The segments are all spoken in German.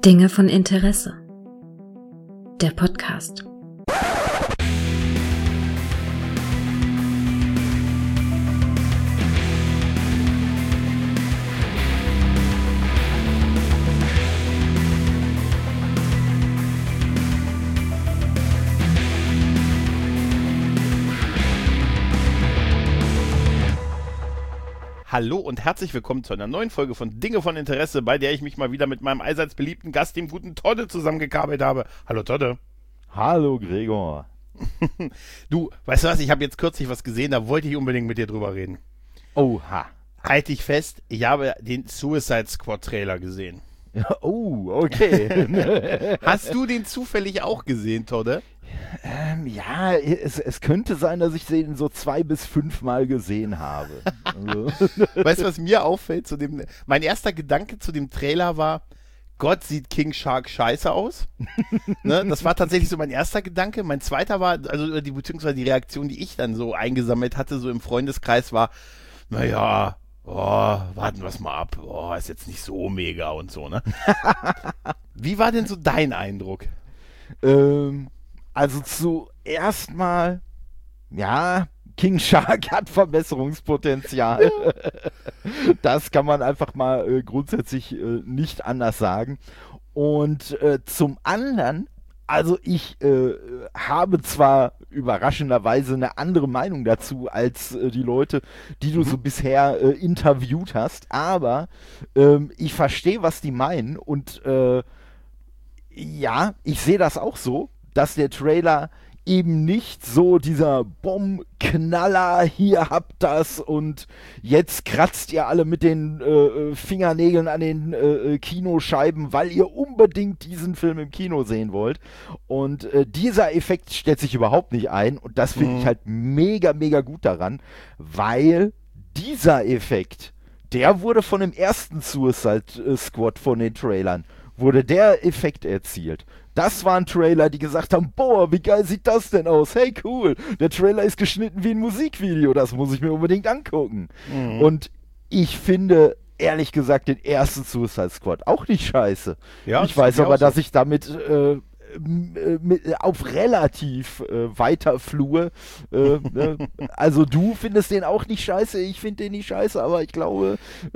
Dinge von Interesse. Der Podcast. Hallo und herzlich willkommen zu einer neuen Folge von Dinge von Interesse, bei der ich mich mal wieder mit meinem allseits beliebten Gast, dem guten Todde, zusammengekabelt habe. Hallo Todde. Hallo Gregor. Du, weißt du was, ich habe jetzt kürzlich was gesehen, da wollte ich unbedingt mit dir drüber reden. Oha. Halt dich fest, ich habe den Suicide Squad Trailer gesehen. Oh, okay. Hast du den zufällig auch gesehen, Todde? Ja, es könnte sein, dass ich den so 2 bis 5 Mal gesehen habe. Also. Weißt du, was mir auffällt? Mein erster Gedanke zu dem Trailer war, Gott, sieht King Shark scheiße aus. Ne? Das war tatsächlich so mein erster Gedanke. Mein zweiter war, also beziehungsweise die Reaktion, die ich dann so eingesammelt hatte, so im Freundeskreis war, naja, warten wir es mal ab. Ist jetzt nicht so mega und so, ne? Wie war denn so dein Eindruck? Also zuerst mal, ja, King Shark hat Verbesserungspotenzial. Das kann man einfach mal grundsätzlich nicht anders sagen. Und zum anderen, also ich habe zwar überraschenderweise eine andere Meinung dazu als die Leute, die du so bisher interviewt hast, aber ich verstehe, was die meinen und ja, ich sehe das auch so, dass der Trailer eben nicht so dieser Bombenknaller, hier habt das und jetzt kratzt ihr alle mit den Fingernägeln an den Kinoscheiben, weil ihr unbedingt diesen Film im Kino sehen wollt. Und dieser Effekt stellt sich überhaupt nicht ein und das finde ich halt mega, mega gut daran, weil dieser Effekt, der wurde von dem ersten Suicide Squad von den Trailern, wurde der Effekt erzielt. Das waren Trailer, die gesagt haben, boah, wie geil sieht das denn aus? Hey, cool, der Trailer ist geschnitten wie ein Musikvideo, das muss ich mir unbedingt angucken. Und ich finde, ehrlich gesagt, den ersten Suicide Squad auch nicht scheiße. Ja, ich weiß aber, dass ich damit auf relativ weiter Flur, also du findest den auch nicht scheiße, ich finde den nicht scheiße, aber ich glaube,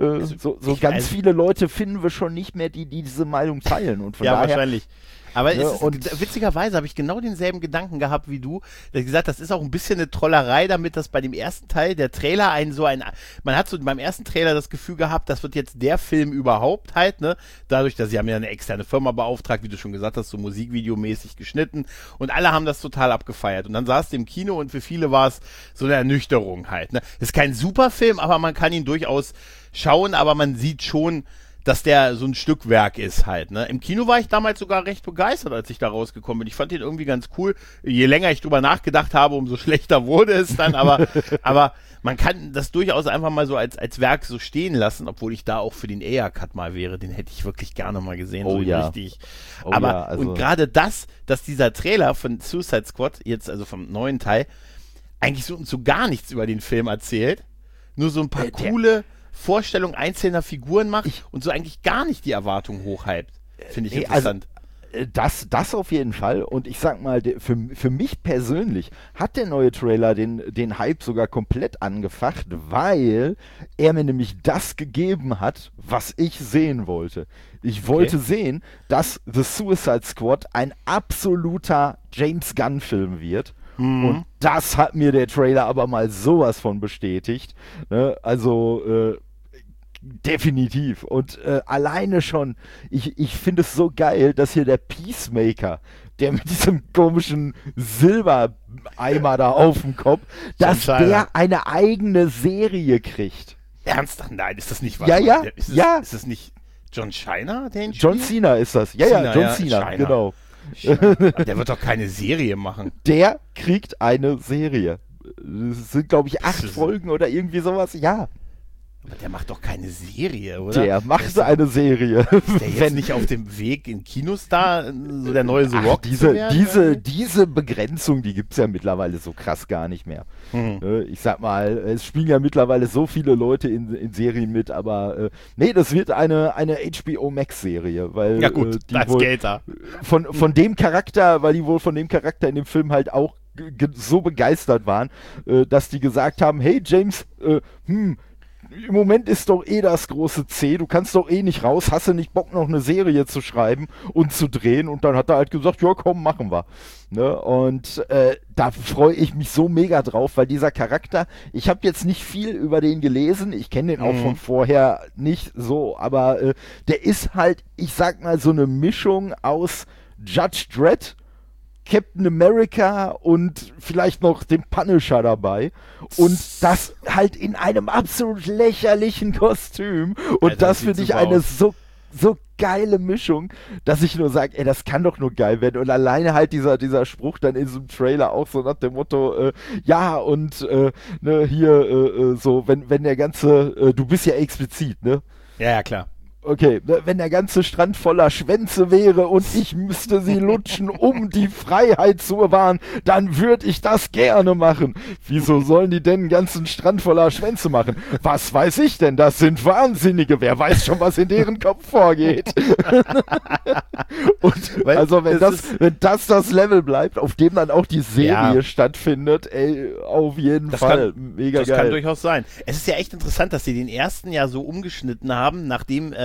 ganz viele Leute finden wir schon nicht mehr, die diese Meinung teilen. Und von daher, wahrscheinlich. Aber witzigerweise habe ich genau denselben Gedanken gehabt wie du. Ich habe gesagt, das ist auch ein bisschen eine Trollerei, damit das bei dem ersten Teil der Trailer man hat so beim ersten Trailer das Gefühl gehabt, das wird jetzt der Film überhaupt halt, ne? Dadurch, dass sie haben ja eine externe Firma beauftragt, wie du schon gesagt hast, so musikvideomäßig geschnitten und alle haben das total abgefeiert. Und dann saß du im Kino und für viele war es so eine Ernüchterung halt, ne? Ist kein super Film, aber man kann ihn durchaus schauen, aber man sieht schon, dass der so ein Stückwerk ist halt, ne? Im Kino war ich damals sogar recht begeistert, als ich da rausgekommen bin. Ich fand den irgendwie ganz cool. Je länger ich drüber nachgedacht habe, umso schlechter wurde es dann, aber man kann das durchaus einfach mal so als Werk so stehen lassen, obwohl ich da auch für den Ayer-Cut mal wäre. Den hätte ich wirklich gerne mal gesehen, so richtig. Aber, ja, also und gerade dass dieser Trailer von Suicide Squad, jetzt also vom neuen Teil, eigentlich so gar nichts über den Film erzählt, nur so ein paar coole Vorstellung einzelner Figuren macht und so eigentlich gar nicht die Erwartung hochhypt. Finde ich interessant. Also, das auf jeden Fall. Und ich sag mal, für mich persönlich hat der neue Trailer den Hype sogar komplett angefacht, weil er mir nämlich das gegeben hat, was ich sehen wollte. Ich wollte sehen, dass The Suicide Squad ein absoluter James Gunn-Film wird. Und das hat mir der Trailer aber mal sowas von bestätigt. Ne? Also definitiv. Und alleine schon, ich finde es so geil, dass hier der Peacemaker, der mit diesem komischen Silbereimer da auf dem Kopf, dass der eine eigene Serie kriegt. Ernsthaft? Nein, ist das nicht wahr? Ja. Ist das nicht John Cena, den John Cena ist das. Ja, John Cena, genau. Der wird doch keine Serie machen. Der kriegt eine Serie. Das sind, glaube ich, 8 Folgen oder irgendwie sowas. Ja. Aber der macht doch keine Serie, oder? Der macht eine Serie. Ist der jetzt nicht auf dem Weg in Kinostar, so der neue The Rock zu werden? Diese Begrenzung, die gibt es ja mittlerweile so krass gar nicht mehr. Ich sag mal, es spielen ja mittlerweile so viele Leute in Serien mit, aber nee, das wird eine HBO Max-Serie, weil ja gut, die das wohl geht da. Von dem Charakter, weil die wohl von dem Charakter in dem Film halt auch so begeistert waren, dass die gesagt haben, hey James, im Moment ist doch eh das große C, du kannst doch eh nicht raus, hast du nicht Bock noch eine Serie zu schreiben und zu drehen? Und dann hat er halt gesagt, ja komm, machen wir. Ne? Und da freue ich mich so mega drauf, weil dieser Charakter, ich habe jetzt nicht viel über den gelesen, ich kenne den auch von vorher nicht so, aber der ist halt, ich sag mal, so eine Mischung aus Judge Dredd, Captain America und vielleicht noch den Punisher dabei und das halt in einem absolut lächerlichen Kostüm und Alter, das finde ich eine so geile Mischung, dass ich nur sage, ey, das kann doch nur geil werden und alleine halt dieser Spruch dann in so einem Trailer auch so nach dem Motto, ja und ne, hier so, wenn der ganze, du bist ja explizit, ne? Ja, klar. Okay, wenn der ganze Strand voller Schwänze wäre und ich müsste sie lutschen, um die Freiheit zu bewahren, dann würde ich das gerne machen. Wieso sollen die denn einen ganzen Strand voller Schwänze machen? Was weiß ich denn? Das sind Wahnsinnige. Wer weiß schon, was in deren Kopf vorgeht? Und also wenn das Level bleibt, auf dem dann auch die Serie stattfindet, ey, auf jeden Fall mega geil. Das kann durchaus sein. Es ist ja echt interessant, dass sie den ersten ja so umgeschnitten haben, nachdem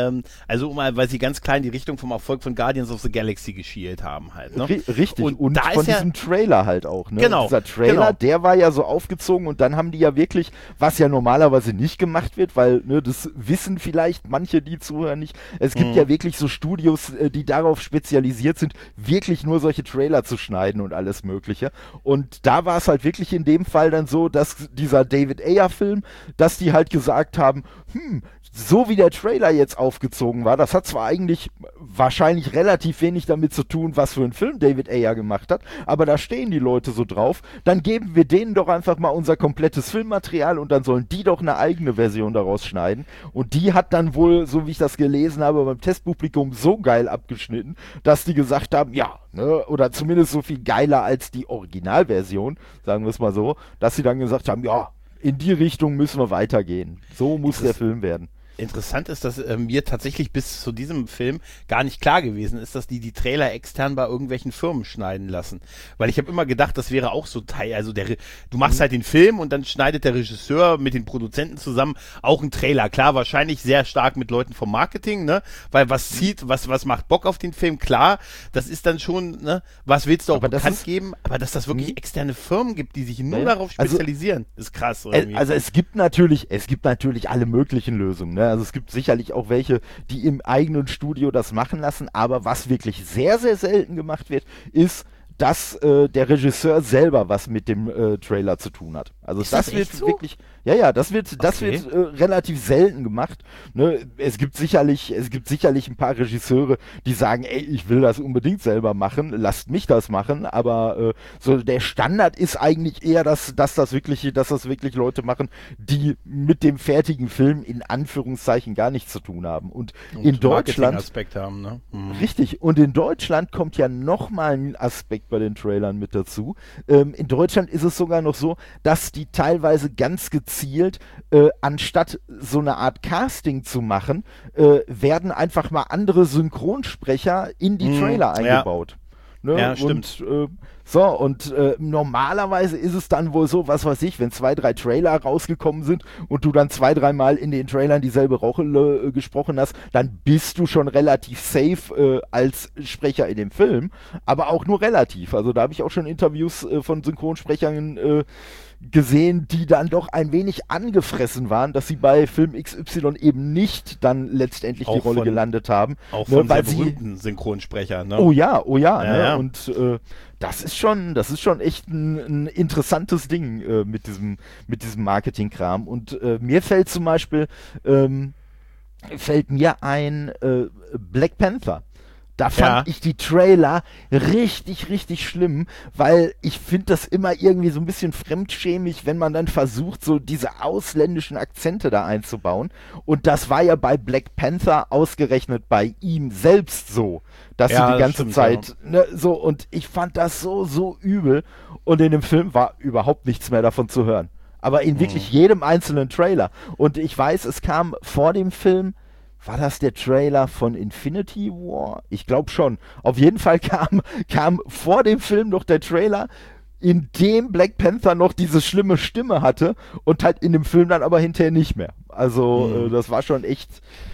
weil sie ganz klar in die Richtung vom Erfolg von Guardians of the Galaxy geschielt haben halt. Ne? Richtig, und da von diesem Trailer halt auch. Ne? Genau. Dieser Trailer, der war ja so aufgezogen und dann haben die ja wirklich, was ja normalerweise nicht gemacht wird, weil das wissen vielleicht manche, die zuhören nicht, es gibt ja wirklich so Studios, die darauf spezialisiert sind, wirklich nur solche Trailer zu schneiden und alles mögliche. Und da war es halt wirklich in dem Fall dann so, dass dieser David Ayer-Film, dass die halt gesagt haben, so wie der Trailer jetzt aufgezogen war, das hat zwar eigentlich wahrscheinlich relativ wenig damit zu tun, was für einen Film David Ayer gemacht hat, aber da stehen die Leute so drauf, dann geben wir denen doch einfach mal unser komplettes Filmmaterial und dann sollen die doch eine eigene Version daraus schneiden. Und die hat dann wohl, so wie ich das gelesen habe, beim Testpublikum so geil abgeschnitten, dass die gesagt haben, ja, ne, oder zumindest so viel geiler als die Originalversion, sagen wir es mal so, dass sie dann gesagt haben, ja, in die Richtung müssen wir weitergehen. So muss der Film werden. Interessant ist, dass mir tatsächlich bis zu diesem Film gar nicht klar gewesen ist, dass die Trailer extern bei irgendwelchen Firmen schneiden lassen. Weil ich habe immer gedacht, das wäre auch so Teil, also du machst halt den Film und dann schneidet der Regisseur mit den Produzenten zusammen auch einen Trailer. Klar, wahrscheinlich sehr stark mit Leuten vom Marketing, ne? Weil was macht Bock auf den Film? Klar, das ist dann schon, ne? Was willst du auch bekannt geben? Aber dass das wirklich externe Firmen gibt, die sich nur darauf spezialisieren, ist krass. Also es gibt natürlich alle möglichen Lösungen, ne? Also es gibt sicherlich auch welche, die im eigenen Studio das machen lassen, aber was wirklich sehr, sehr selten gemacht wird, ist, dass der Regisseur selber was mit dem Trailer zu tun hat. Also das wird so? Wirklich, das wird relativ selten gemacht. Ne? Es gibt sicherlich ein paar Regisseure, die sagen, ey, ich will das unbedingt selber machen, lasst mich das machen, aber so der Standard ist eigentlich eher, dass das wirklich Leute machen, die mit dem fertigen Film in Anführungszeichen gar nichts zu tun haben. Und in Deutschland Aspekt haben, ne? Richtig, und in Deutschland kommt ja nochmal ein Aspekt bei den Trailern mit dazu. In Deutschland ist es sogar noch so, dass die teilweise ganz gezielt, anstatt so eine Art Casting zu machen, werden einfach mal andere Synchronsprecher in die Trailer eingebaut. Ne? Ja, stimmt. Und normalerweise ist es dann wohl so, was weiß ich, wenn 2, 3 Trailer rausgekommen sind und du dann 2, 3 Mal in den Trailern dieselbe Rolle gesprochen hast, dann bist du schon relativ safe als Sprecher in dem Film, aber auch nur relativ. Also da habe ich auch schon Interviews von Synchronsprechern gesehen, die dann doch ein wenig angefressen waren, dass sie bei Film XY eben nicht dann letztendlich auch die Rolle gelandet haben. Auch von sehr berühmten Synchronsprechern, ne? Oh ja. Ne? Und das ist schon echt ein interessantes Ding mit diesem Marketingkram. Und mir fällt zum Beispiel ein Black Panther. Da fand ich die Trailer richtig, richtig schlimm, weil ich finde das immer irgendwie so ein bisschen fremdschämig, wenn man dann versucht, so diese ausländischen Akzente da einzubauen. Und das war ja bei Black Panther ausgerechnet bei ihm selbst so, dass sie die ganze Zeit, ne, so, und ich fand das so übel. Und in dem Film war überhaupt nichts mehr davon zu hören. Aber in wirklich jedem einzelnen Trailer. Und ich weiß, es kam vor dem Film. War das der Trailer von Infinity War? Ich glaube schon. Auf jeden Fall kam vor dem Film noch der Trailer, in dem Black Panther noch diese schlimme Stimme hatte und halt in dem Film dann aber hinterher nicht mehr. Also das war schon echt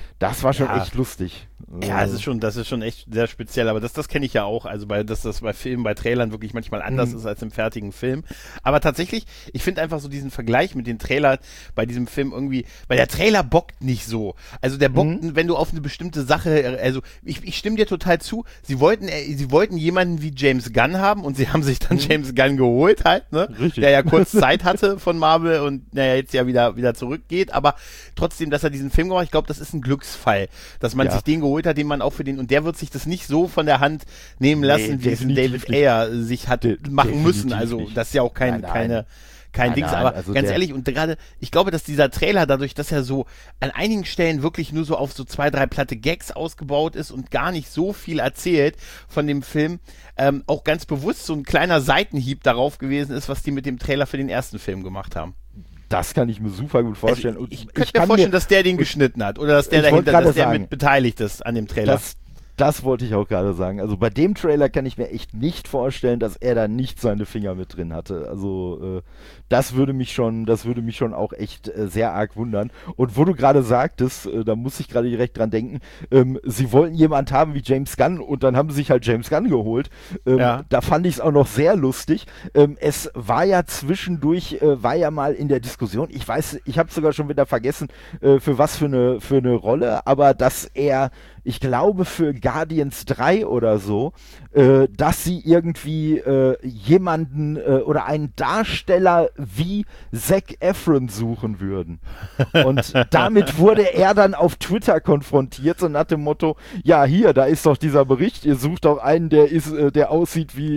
lustig. Ja, das ist schon echt sehr speziell, aber das kenne ich ja auch, also dass das bei Filmen, bei Trailern wirklich manchmal anders ist als im fertigen Film. Aber tatsächlich, ich finde einfach so diesen Vergleich mit den Trailern bei diesem Film irgendwie, weil der Trailer bockt nicht so. Also der bockt, wenn du auf eine bestimmte Sache, also ich stimme dir total zu, sie wollten jemanden wie James Gunn haben und sie haben sich dann James Gunn geholt halt, ne? Richtig. Der ja kurz Zeit hatte von Marvel und jetzt ja wieder zurückgeht, aber trotzdem, dass er diesen Film gemacht hat, ich glaube, das ist ein Glücksfall, dass man sich den geholt hat, den man auch für den, und der wird sich das nicht so von der Hand nehmen lassen, wie es David Ayer sich hat machen müssen. Also nicht. Das ist ja auch kein Dings, aber also ganz ehrlich, und gerade, ich glaube, dass dieser Trailer dadurch, dass er so an einigen Stellen wirklich nur so auf so 2, 3 platte Gags ausgebaut ist und gar nicht so viel erzählt von dem Film, auch ganz bewusst so ein kleiner Seitenhieb darauf gewesen ist, was die mit dem Trailer für den ersten Film gemacht haben. Das kann ich mir super gut vorstellen. Also ich könnte mir vorstellen, dass der den geschnitten hat oder dass der mit beteiligt ist an dem Trailer. Das wollte ich auch gerade sagen. Also bei dem Trailer kann ich mir echt nicht vorstellen, dass er da nicht seine Finger mit drin hatte. Also das würde mich schon auch echt sehr arg wundern. Und wo du gerade sagtest, da muss ich gerade direkt dran denken, sie wollten jemand haben wie James Gunn und dann haben sie sich halt James Gunn geholt. Da fand ich es auch noch sehr lustig. Es war ja zwischendurch, mal in der Diskussion, ich weiß, ich habe sogar schon wieder vergessen, für was für eine Rolle, aber dass er, ich glaube für Guardians 3 oder so, dass sie irgendwie jemanden oder einen Darsteller wie Zac Efron suchen würden. Und damit wurde er dann auf Twitter konfrontiert, so nach dem Motto, ja hier, da ist doch dieser Bericht, ihr sucht doch einen, der aussieht wie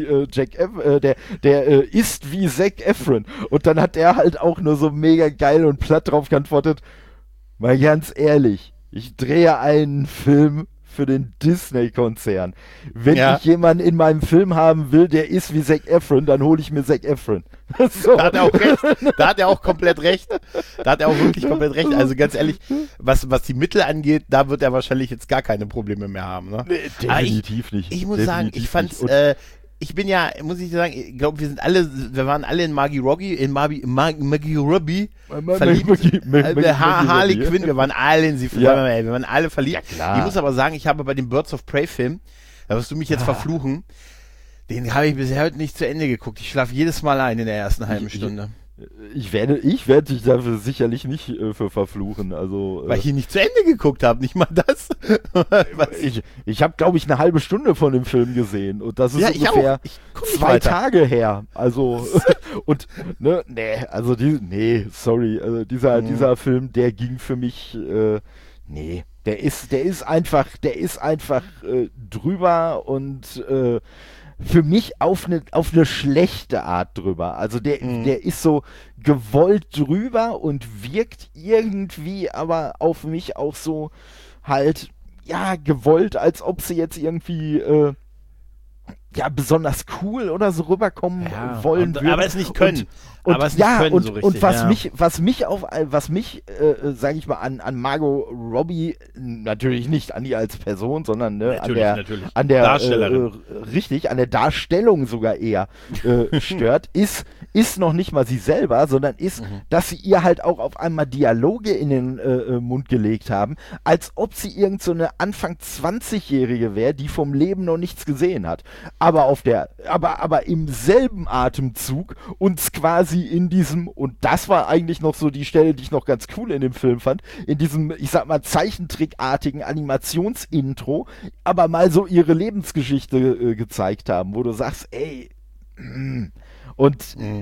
der ist wie Zac Efron. Und dann hat er halt auch nur so mega geil und platt drauf geantwortet, mal ganz ehrlich, ich drehe einen Film für den Disney-Konzern. Wenn ich jemanden in meinem Film haben will, der ist wie Zac Efron, dann hole ich mir Zac Efron. So. Da hat er auch recht. Da hat er auch komplett recht. Da hat er auch wirklich komplett recht. Also ganz ehrlich, was die Mittel angeht, da wird er wahrscheinlich jetzt gar keine Probleme mehr haben. Ne? Nee, definitiv nicht. Ich muss sagen, ich fand's... ich bin ja, muss ich sagen, ich glaube, wir waren alle in Margie Robbie verliebt. Harley Quinn, wir waren alle in sie verliebt. Ja. Wir waren alle verliebt. Ja, klar. Ich muss aber sagen, ich habe bei dem Birds of Prey Film, da wirst du mich jetzt verfluchen, den habe ich bisher heute nicht zu Ende geguckt. Ich schlafe jedes Mal ein in der ersten halben Stunde. Ich werde dich dafür sicherlich nicht für verfluchen. Also, weil ich ihn nicht zu Ende geguckt habe, nicht mal das. Ich habe, glaube ich, eine halbe Stunde von dem Film gesehen und das ist ungefähr 2 Tage her. Also und dieser Film, der ging für mich der ist einfach drüber und für mich auf eine schlechte Art drüber. Also der ist so gewollt drüber und wirkt irgendwie aber auf mich auch so halt, ja, gewollt, als ob sie jetzt irgendwie besonders cool oder so rüberkommen wollen würden. Aber es nicht können. Was mich, sage ich mal, an Margot Robbie, natürlich nicht an ihr als Person, sondern an der Darstellerin. An der Darstellung sogar eher stört, ist noch nicht mal sie selber, sondern ist, dass sie ihr halt auch auf einmal Dialoge in den Mund gelegt haben, als ob sie irgend so eine Anfang 20-Jährige wäre, die vom Leben noch nichts gesehen hat. Aber im selben Atemzug uns quasi in diesem, und das war eigentlich noch so die Stelle, die ich noch ganz cool in dem Film fand, in diesem, ich sag mal, zeichentrickartigen Animationsintro, aber mal so ihre Lebensgeschichte gezeigt haben, wo du sagst, ey, und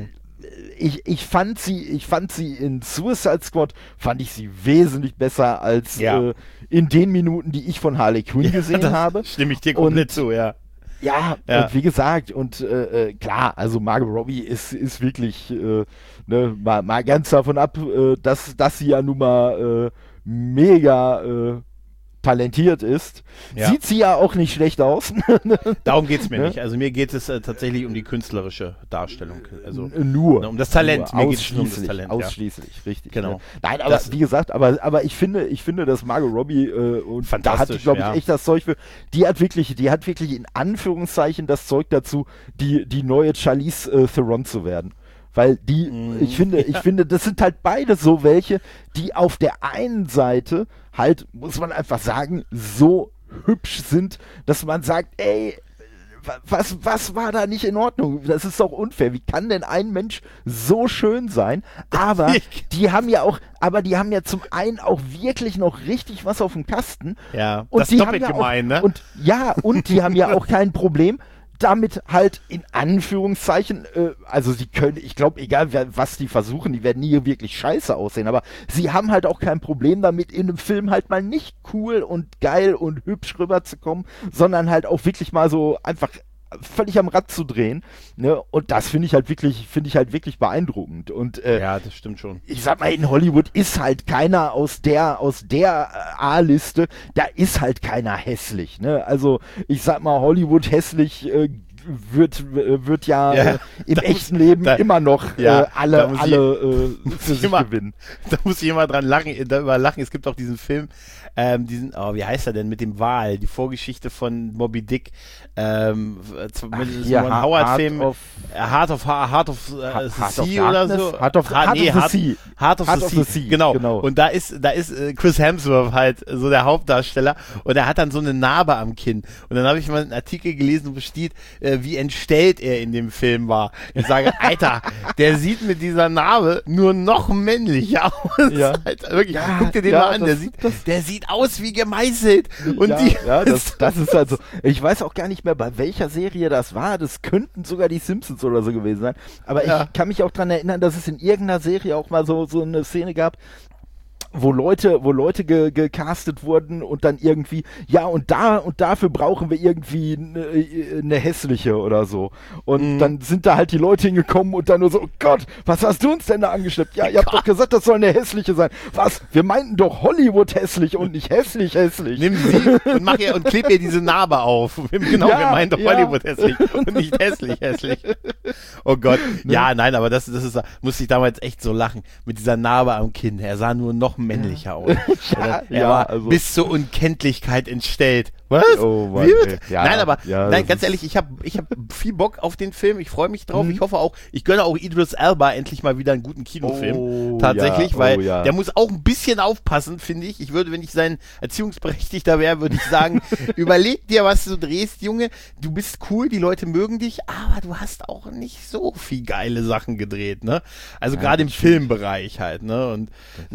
ich fand sie in Suicide Squad, fand ich sie wesentlich besser als in den Minuten, die ich von Harley Quinn gesehen habe. Stimme ich dir komplett zu, ja. Ja, und wie gesagt, klar, also Margot Robbie ist wirklich, mal ganz davon ab, dass sie ja nun mal mega talentiert ist, sieht sie ja auch nicht schlecht aus. Darum geht es mir nicht. Also mir geht es tatsächlich um die künstlerische Darstellung. Also nur. Um das Talent. Mir geht es nur um das Talent. Ausschließlich, richtig. Genau. Ne? Nein, aber wie gesagt, aber ich finde, dass Margot Robbie, und da hat die, glaube ich, echt das Zeug für, die hat wirklich in Anführungszeichen das Zeug dazu, die neue Charlize Theron zu werden. Weil ich finde, das sind halt beide so welche, die auf der einen Seite halt, muss man einfach sagen, so hübsch sind, dass man sagt, ey, was war da nicht in Ordnung? Das ist doch unfair. Wie kann denn ein Mensch so schön sein? Aber die haben ja zum einen auch wirklich noch richtig was auf dem Kasten. Ja, und das ist doppelt gemein, ne? Und die haben ja auch kein Problem damit halt in Anführungszeichen, also sie können, ich glaube, egal was die versuchen, die werden nie wirklich scheiße aussehen, aber sie haben halt auch kein Problem damit, in einem Film halt mal nicht cool und geil und hübsch rüberzukommen, sondern halt auch wirklich mal so einfach völlig am Rad zu drehen, ne? Und das finde ich halt wirklich beeindruckend. Und ja, das stimmt schon. Ich sag mal, in Hollywood ist halt keiner aus der A-Liste, da ist halt keiner hässlich, ne? Also ich sag mal, Hollywood hässlich wird ja im echten Leben immer noch alle für sich gewinnen. Da muss ich immer darüber lachen. Es gibt auch diesen Film, wie heißt er denn, mit dem Wal, die Vorgeschichte von Moby Dick, Howard-Film, Heart of the Sea oder so. Heart of the Sea, genau. Und da ist Chris Hemsworth halt so der Hauptdarsteller und er hat dann so eine Narbe am Kinn. Und dann habe ich mal einen Artikel gelesen, wo steht, wie entstellt er in dem Film war. Ich sage, Alter, der sieht mit dieser Narbe nur noch männlicher aus. Ja. Alter, wirklich, guck dir den mal an, der sieht aus wie gemeißelt. Und das ist halt so. Ich weiß auch gar nicht mehr, bei welcher Serie das war. Das könnten sogar die Simpsons oder so gewesen sein. Aber ich kann mich auch daran erinnern, dass es in irgendeiner Serie auch mal so eine Szene gab, wo Leute gecastet wurden und dann irgendwie, und dafür brauchen wir irgendwie eine hässliche oder so. Und dann sind da halt die Leute hingekommen und dann nur so, oh Gott, was hast du uns denn da angeschleppt? Ja, ihr habt doch gesagt, das soll eine hässliche sein. Was? Wir meinten doch Hollywood hässlich und nicht hässlich. Nimm sie und kleb ihr diese Narbe auf. Genau, wir meinen doch Hollywood hässlich und nicht hässlich. Oh Gott. Ja, nein, aber das ist, musste ich damals echt so lachen. Mit dieser Narbe am Kinn. Er sah nur noch männlicher aus. Er war also bis zur Unkenntlichkeit entstellt. Was? Oh Mann, nein, ganz ehrlich, ich hab viel Bock auf den Film. Ich freue mich drauf. Ich hoffe auch, ich gönne auch Idris Elba endlich mal wieder einen guten Kinofilm. Tatsächlich, weil der muss auch ein bisschen aufpassen, finde ich. Wenn ich sein Erziehungsberechtigter wäre, würde ich sagen, überleg dir, was du drehst, Junge. Du bist cool, die Leute mögen dich, aber du hast auch nicht so viel geile Sachen gedreht, ne? Also gerade im Filmbereich halt, ne? Und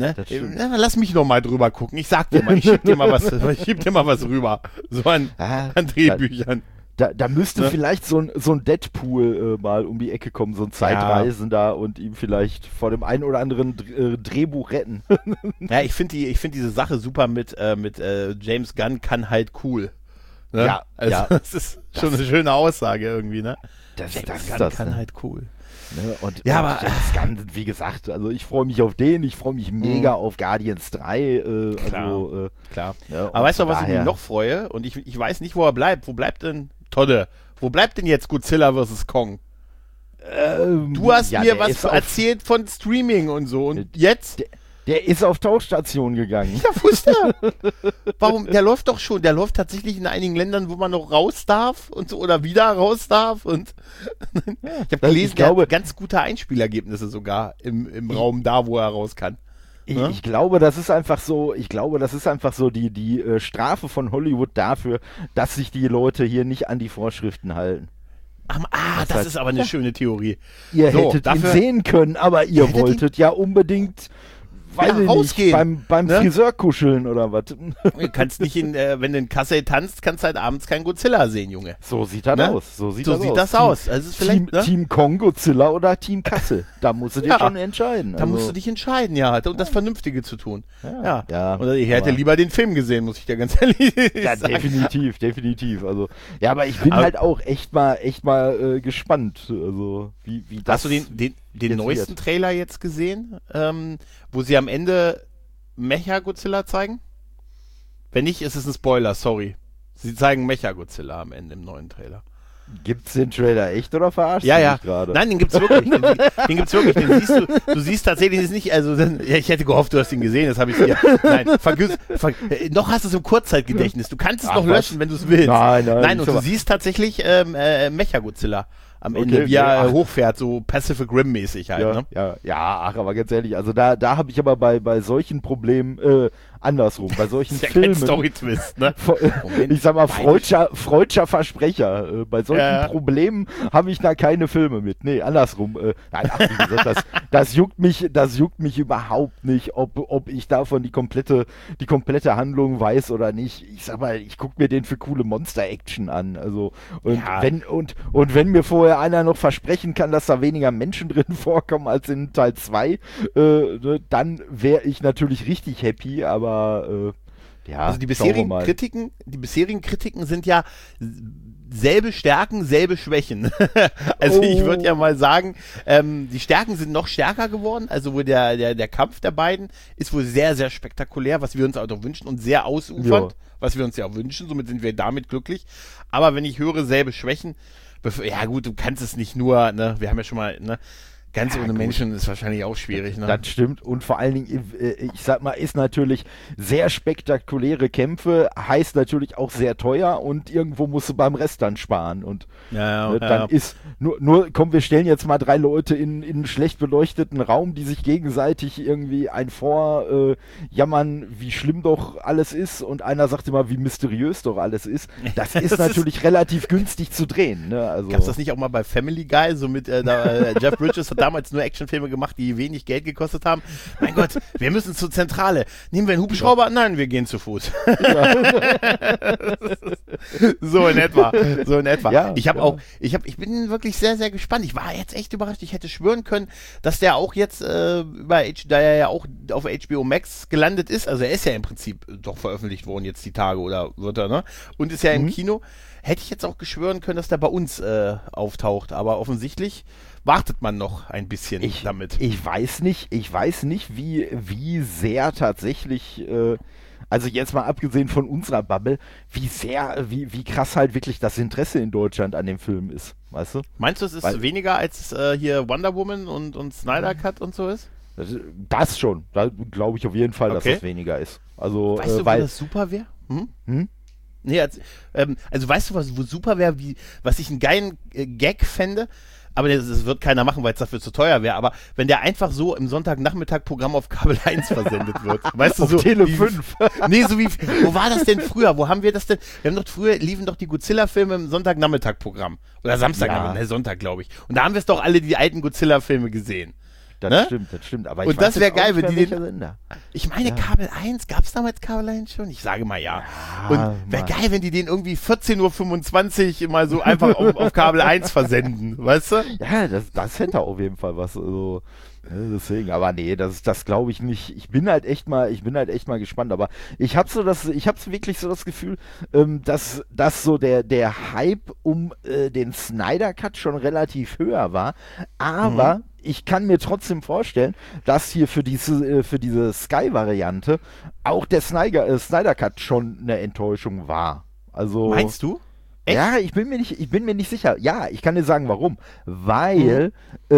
lass mich noch mal drüber gucken. Ich sag dir mal, ich schieb dir mal was rüber. So an Drehbüchern. Da müsste vielleicht so ein Deadpool mal um die Ecke kommen, so ein Zeitreisender und ihm vielleicht vor dem einen oder anderen Drehbuch retten. Ja, ich finde diese Sache super mit James Gunn kann halt cool. Ne? Ja, das ist schon eine schöne Aussage irgendwie, ne? James Gunn kann halt cool. Ne? Und James Gunn, wie gesagt, also ich freue mich auf den, ich freue mich mega auf Guardians 3. Klar. Ja, aber weißt du, was ich mich noch freue? Und ich weiß nicht, wo er bleibt. Wo bleibt denn Todde? Wo bleibt denn jetzt Godzilla vs. Kong? Du hast mir was erzählt von Streaming und so. Und jetzt? Der ist auf Tauchstation gegangen. Ja, wo ist der? Warum? Der läuft doch schon. Der läuft tatsächlich in einigen Ländern, wo man noch raus darf und so oder wieder raus darf. Und ich habe gelesen, der hat ganz gute Einspielergebnisse sogar im Raum da, wo er raus kann. Ich glaube, das ist einfach so, die Strafe von Hollywood dafür, dass sich die Leute hier nicht an die Vorschriften halten. Das ist aber eine schöne Theorie. Ihr hättet ihn sehen können, aber ihr wolltet ja unbedingt weiß ich rausgehen. Nicht, beim ne? Friseur kuscheln oder was. Du kannst nicht wenn du in Kassel tanzt, kannst du halt abends keinen Godzilla sehen, Junge. So sieht das Ne? aus. So sieht das aus. Also es ist vielleicht, Team Kong Godzilla oder Team Kassel. Da musst du dich schon entscheiden. Da musst du dich entscheiden, ja, und das Vernünftige zu tun. Ja. Oder ich hätte lieber den Film gesehen, muss ich dir ganz ehrlich sagen. Definitiv. Also, ja, aber ich bin halt auch echt mal gespannt. Also, wie das. Hast du den neuesten Trailer jetzt gesehen, wo sie am Ende Mecha-Godzilla zeigen? Wenn nicht, ist es ein Spoiler, sorry. Sie zeigen Mecha-Godzilla am Ende im neuen Trailer. Gibt's den Trailer echt oder verarschst du mich gerade? Nein, den gibt's wirklich. Den gibt's wirklich. Den siehst du siehst tatsächlich es nicht, also ich hätte gehofft, du hast ihn gesehen, das habe ich dir. Nein, noch hast du es im Kurzzeitgedächtnis. Du kannst es noch löschen, wenn du es willst. Nein, und du siehst tatsächlich Mecha-Godzilla am Ende, wie er hochfährt, so Pacific Rim-mäßig halt. Aber ganz ehrlich, also da habe ich aber bei solchen Problemen andersrum, bei solchen Filmen. Kein Story-Twist, ne? Ich sag mal, freudscher Versprecher. Bei solchen Problemen habe ich da keine Filme mit. Nee, andersrum. Wie gesagt, das juckt mich überhaupt nicht, ob ich davon die komplette Handlung weiß oder nicht. Ich sag mal, ich gucke mir den für coole Monster-Action an. Also, und wenn mir vorher einer noch versprechen kann, dass da weniger Menschen drin vorkommen als in Teil 2, dann wäre ich natürlich richtig happy, aber also die bisherigen Kritiken sind ja selbe Stärken, selbe Schwächen. Also ich würde ja mal sagen, die Stärken sind noch stärker geworden, also wo der Kampf der beiden ist wohl sehr, sehr spektakulär, was wir uns auch wünschen und sehr ausufernd, was wir uns ja auch wünschen, somit sind wir damit glücklich. Aber wenn ich höre, selbe Schwächen, ja gut, du kannst es nicht nur, ne, wir haben ja schon mal, ne, ganz ohne Menschen ist wahrscheinlich auch schwierig, ne? Das stimmt und vor allen Dingen, ich sag mal, ist natürlich sehr spektakuläre Kämpfe, heißt natürlich auch sehr teuer und irgendwo musst du beim Rest dann sparen und dann ist, komm, wir stellen jetzt mal 3 Leute in einen schlecht beleuchteten Raum, die sich gegenseitig irgendwie jammern, wie schlimm doch alles ist und einer sagt immer, wie mysteriös doch alles ist. Das ist natürlich relativ günstig zu drehen, ne? Also, gab's das nicht auch mal bei Family Guy, so mit Jeff Bridges hat damals nur Actionfilme gemacht, die wenig Geld gekostet haben. Mein Gott, wir müssen zur Zentrale. Nehmen wir einen Hubschrauber? Nein, wir gehen zu Fuß. So in etwa. Ja, ich bin wirklich sehr, sehr gespannt. Ich war jetzt echt überrascht. Ich hätte schwören können, dass der auch jetzt da er ja auch auf HBO Max gelandet ist. Also er ist ja im Prinzip doch veröffentlicht worden jetzt die Tage oder wird er, ne? Und ist ja im Kino. Hätte ich jetzt auch geschwören können, dass der bei uns auftaucht. Aber offensichtlich wartet man noch ein bisschen damit. Ich weiß nicht, wie sehr tatsächlich, also jetzt mal abgesehen von unserer Bubble, wie krass halt wirklich das Interesse in Deutschland an dem Film ist, weißt du? Meinst du, es ist weniger als hier Wonder Woman und Snyder Cut und so ist? Das schon, da glaube ich auf jeden Fall, dass das weniger ist. Also, weißt du, weil das super wäre? Nee, also weißt du, wo super wäre, was ich einen geilen Gag fände, aber das wird keiner machen, weil es dafür zu teuer wäre, aber wenn der einfach so im Sonntagnachmittag-Programm auf Kabel 1 versendet wird, weißt du, auf so Tele 5. Nee, wo war das denn früher? Wo haben wir das denn? Früher liefen doch die Godzilla-Filme im Sonntagnachmittag-Programm. Oder Samstagnachmittag, Sonntag, glaube ich. Und da haben wir es doch alle, die alten Godzilla-Filme gesehen. Das stimmt. Aber und das wäre geil, wenn die Sender. Ich meine, Kabel 1, gab es damals Kabel 1 schon? Ich sage mal ja. Und wäre geil, wenn die den irgendwie 14.25 Uhr mal so einfach auf Kabel 1 versenden, weißt du? Ja, das hätte auf jeden Fall was. Also, deswegen, aber nee, das glaube ich nicht. Ich bin halt echt mal gespannt. Aber ich habe wirklich so das Gefühl, dass so der Hype um den Snyder Cut schon relativ höher war. Aber ich kann mir trotzdem vorstellen, dass hier für diese Sky-Variante auch der Snyder Cut schon eine Enttäuschung war. Also, meinst du? Echt? Ja, ich bin mir nicht sicher. Ja, ich kann dir sagen, warum. Weil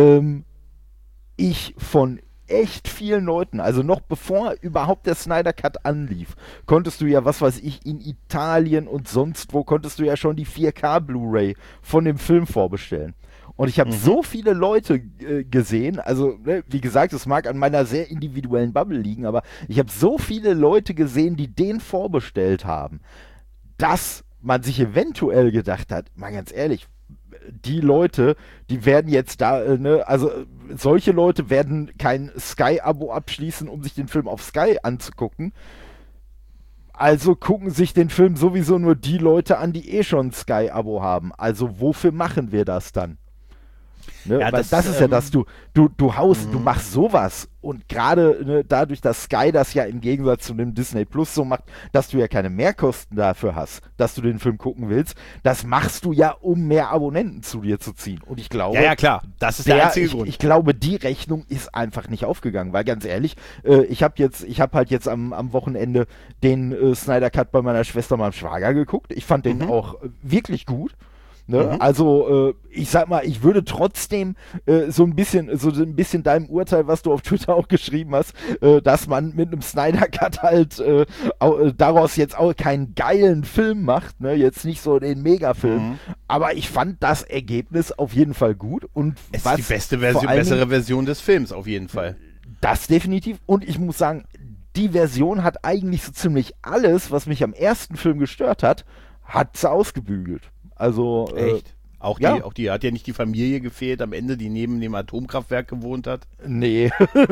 ich von echt vielen Leuten, also noch bevor überhaupt der Snyder Cut anlief, konntest du ja, was weiß ich, in Italien und sonst wo, konntest du ja schon die 4K Blu-ray von dem Film vorbestellen. Und ich habe so viele Leute gesehen, also wie gesagt, es mag an meiner sehr individuellen Bubble liegen, aber ich habe so viele Leute gesehen, die den vorbestellt haben, dass man sich eventuell gedacht hat, mal ganz ehrlich, die Leute, die werden jetzt da, also solche Leute werden kein Sky-Abo abschließen, um sich den Film auf Sky anzugucken. Also gucken sich den Film sowieso nur die Leute an, die eh schon ein Sky-Abo haben. Also wofür machen wir das dann? Ne? Ja, Weil das ist ja das, du machst sowas und gerade dadurch, dass Sky das ja im Gegensatz zu dem Disney Plus so macht, dass du ja keine Mehrkosten dafür hast, dass du den Film gucken willst, das machst du ja, um mehr Abonnenten zu dir zu ziehen. Und ich glaube, ja, klar, das ist der einzige Grund. Ich glaube, die Rechnung ist einfach nicht aufgegangen, weil ganz ehrlich, ich habe halt jetzt am Wochenende den Snyder Cut bei meiner Schwester, meinem Schwager geguckt. Ich fand den auch wirklich gut. Ne? Also, ich sag mal, ich würde trotzdem so ein bisschen deinem Urteil, was du auf Twitter auch geschrieben hast, dass man mit einem Snyder Cut halt daraus jetzt auch keinen geilen Film macht, ne? Jetzt nicht so den Megafilm, aber ich fand das Ergebnis auf jeden Fall gut und es ist die bessere Version des Films auf jeden Fall. Das definitiv, und ich muss sagen, die Version hat eigentlich so ziemlich alles, was mich am ersten Film gestört hat sie ausgebügelt. Also, echt? Auch die hat ja nicht die Familie gefehlt am Ende, die neben dem Atomkraftwerk gewohnt hat? Nee.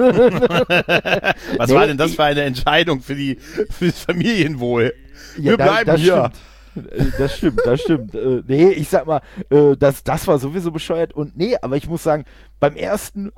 Was war denn das für eine Entscheidung für das Familienwohl? Ja, wir bleiben hier. Das stimmt. Nee, ich sag mal, das war sowieso bescheuert und aber ich muss sagen, beim ersten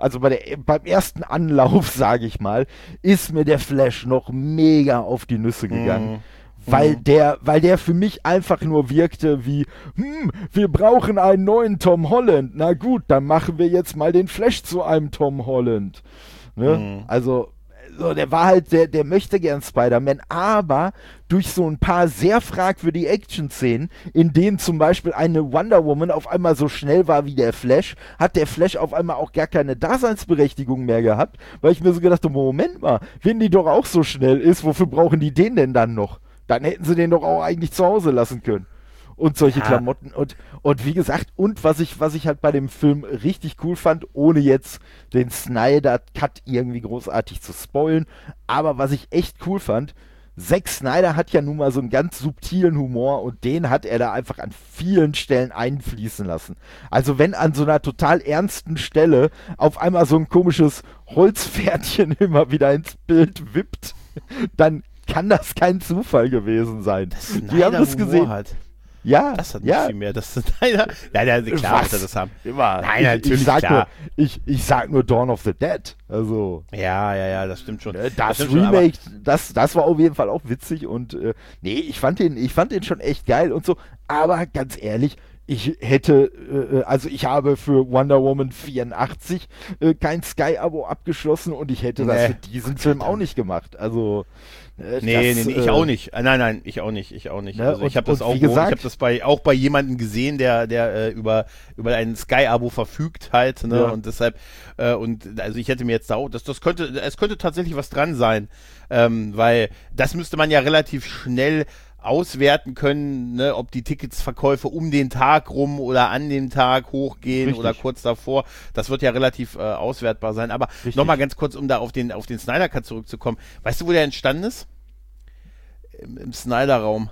Anlauf, sage ich mal, ist mir der Flash noch mega auf die Nüsse gegangen. Weil der für mich einfach nur wirkte wie, wir brauchen einen neuen Tom Holland. Na gut, dann machen wir jetzt mal den Flash zu einem Tom Holland. Ne? Also, so, der war halt, der möchte gern Spider-Man, aber durch so ein paar sehr fragwürdige Action-Szenen, in denen zum Beispiel eine Wonder Woman auf einmal so schnell war wie der Flash, hat der Flash auf einmal auch gar keine Daseinsberechtigung mehr gehabt, weil ich mir so gedacht habe, Moment mal, wenn die doch auch so schnell ist, wofür brauchen die den denn dann noch? Dann hätten sie den doch auch eigentlich zu Hause lassen können. Und solche Klamotten. Und wie gesagt, und was ich halt bei dem Film richtig cool fand, ohne jetzt den Snyder-Cut irgendwie großartig zu spoilen, aber was ich echt cool fand, Zack Snyder hat ja nun mal so einen ganz subtilen Humor und den hat er da einfach an vielen Stellen einfließen lassen. Also wenn an so einer total ernsten Stelle auf einmal so ein komisches Holzpferdchen immer wieder ins Bild wippt, dann kann das kein Zufall gewesen sein. Die haben das gesehen. Ja, das hat nicht viel mehr. Das ist klar, dass er das haben. Nein, natürlich klar. Ich sag nur Dawn of the Dead. Also. Ja, das stimmt schon. Das Remake, das war auf jeden Fall auch witzig und ich fand den schon echt geil und so. Aber ganz ehrlich, ich habe für Wonder Woman 84 kein Sky-Abo abgeschlossen und ich hätte das für diesen Film auch nicht gemacht. Also ich auch nicht. Nein, ich auch nicht. Ne? Also ich habe das auch, auch bei jemandem gesehen, der über ein Sky-Abo verfügt halt, ne? Ja. Und deshalb also ich hätte mir jetzt auch, es könnte tatsächlich was dran sein, weil das müsste man ja relativ schnell auswerten können, ne, ob die Ticketsverkäufe um den Tag rum oder an dem Tag hochgehen. Richtig. Oder kurz davor. Das wird ja relativ auswertbar sein. Aber nochmal ganz kurz, um da auf den Snyder Cut zurückzukommen. Weißt du, wo der entstanden ist? Im Snyder-Raum.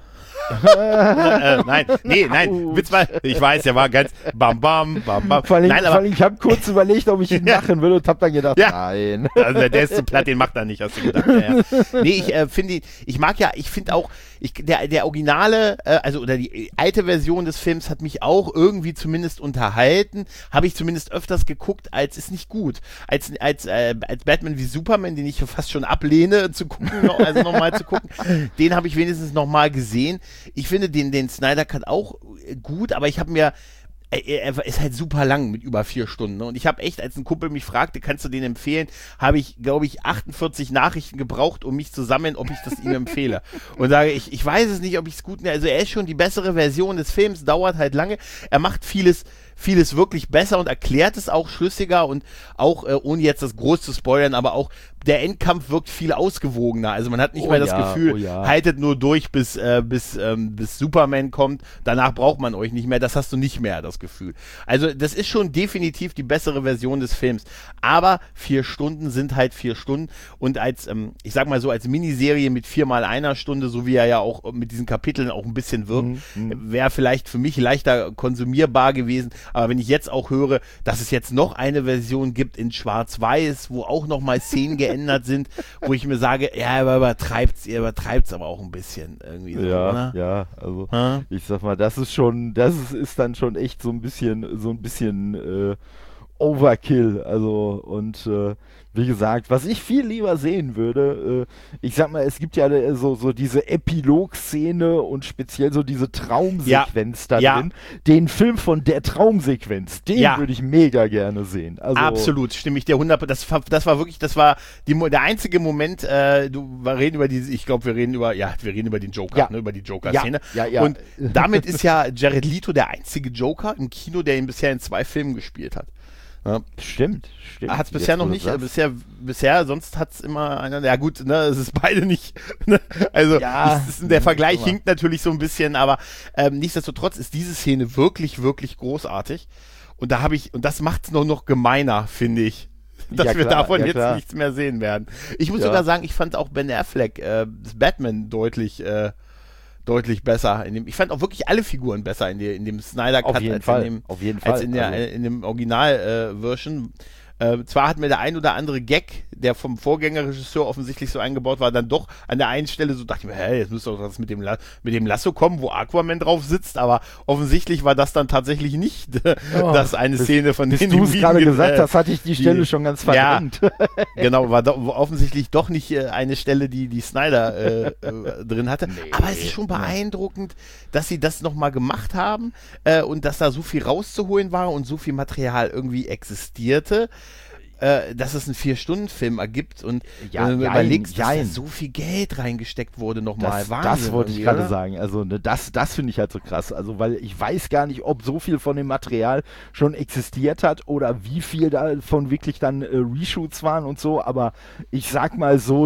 Nein, Witz mal, ich weiß, der war ganz bam. Vor allem, ich habe kurz überlegt, ob ich ihn machen würde und habe dann gedacht, nein. Also der ist zu platt, den macht er nicht, hast du gedacht. Ja. Nee, ich finde auch, der Originale, oder die alte Version des Films hat mich auch irgendwie zumindest unterhalten, habe ich zumindest öfters geguckt, als ist nicht gut. Als Batman wie Superman, den ich fast schon ablehne zu gucken, nochmal zu gucken, den habe ich wenigstens nochmal gesehen. Ich finde den Snyder Cut auch gut, aber ich habe mir, er ist halt super lang mit über 4 Stunden. Ne? Und ich habe echt, als ein Kumpel mich fragte, kannst du den empfehlen, habe ich, glaube ich, 48 Nachrichten gebraucht, um mich zu sammeln, ob ich das ihm empfehle. Und sage, ich weiß es nicht, ob ich es gut nehme. Also er ist schon die bessere Version des Films, dauert halt lange. Er macht vieles wirklich besser und erklärt es auch schlüssiger und auch, ohne jetzt das groß zu spoilern, aber auch der Endkampf wirkt viel ausgewogener. Also man hat nicht mehr das Gefühl, haltet nur durch, bis Superman kommt, danach braucht man euch nicht mehr, das hast du nicht mehr, das Gefühl. Also das ist schon definitiv die bessere Version des Films. Aber 4 Stunden sind halt 4 Stunden und als, ich sag mal so, als Miniserie mit 4 mal 1 Stunde, so wie er ja auch mit diesen Kapiteln auch ein bisschen wirkt, wäre vielleicht für mich leichter konsumierbar gewesen. Aber wenn ich jetzt auch höre, dass es jetzt noch eine Version gibt in Schwarz-Weiß, wo auch nochmal Szenen geändert sind, wo ich mir sage, ja, ihr übertreibt's aber auch ein bisschen irgendwie so, oder? Ja, also ich sag mal, das ist dann schon echt so ein bisschen Overkill, also und wie gesagt, was ich viel lieber sehen würde, ich sag mal, es gibt ja so diese Epilog-Szene und speziell so diese Traumsequenz da drin. Den Film von der Traumsequenz, den würde ich mega gerne sehen. Also, absolut, stimme ich dir 100%. Das war wirklich, der einzige Moment, wir reden über den Joker, ne, über die Joker-Szene. Ja. Und damit ist ja Jared Leto der einzige Joker im Kino, der ihn bisher in 2 Filmen gespielt hat. Ja. Stimmt. Hat es bisher noch nicht, bisher, sonst hat es immer einer, ja gut, ne, es ist beide nicht, ne, also der Vergleich hinkt natürlich so ein bisschen, aber nichtsdestotrotz ist diese Szene wirklich, wirklich großartig und das macht es noch gemeiner, finde ich, dass wir davon jetzt nichts mehr sehen werden. Ich muss sogar sagen, ich fand auch Ben Affleck, das Batman deutlich besser. Ich fand auch wirklich alle Figuren besser in dem Snyder Cut als in dem Original-Version. Zwar hat mir der ein oder andere Gag, der vom Vorgängerregisseur offensichtlich so eingebaut war, dann doch an der einen Stelle so dachte ich mir, jetzt müsste doch das mit dem Lasso kommen, wo Aquaman drauf sitzt, aber offensichtlich war das dann tatsächlich nicht das eine Szene von denen, die du es gerade gesagt hast, hatte ich die Stelle schon ganz verdrängt. Ja, genau, war offensichtlich doch nicht eine Stelle, die Snyder drin hatte. Nee, aber es ist schon beeindruckend, dass sie das nochmal gemacht haben und dass da so viel rauszuholen war und so viel Material irgendwie existierte. Dass es einen 4-Stunden-Film ergibt und wenn du überlegst, dass da so viel Geld reingesteckt wurde nochmal. Das wollte ich gerade sagen. Also das finde ich halt so krass. Also weil ich weiß gar nicht, ob so viel von dem Material schon existiert hat oder wie viel davon wirklich dann Reshoots waren und so. Aber ich sag mal so,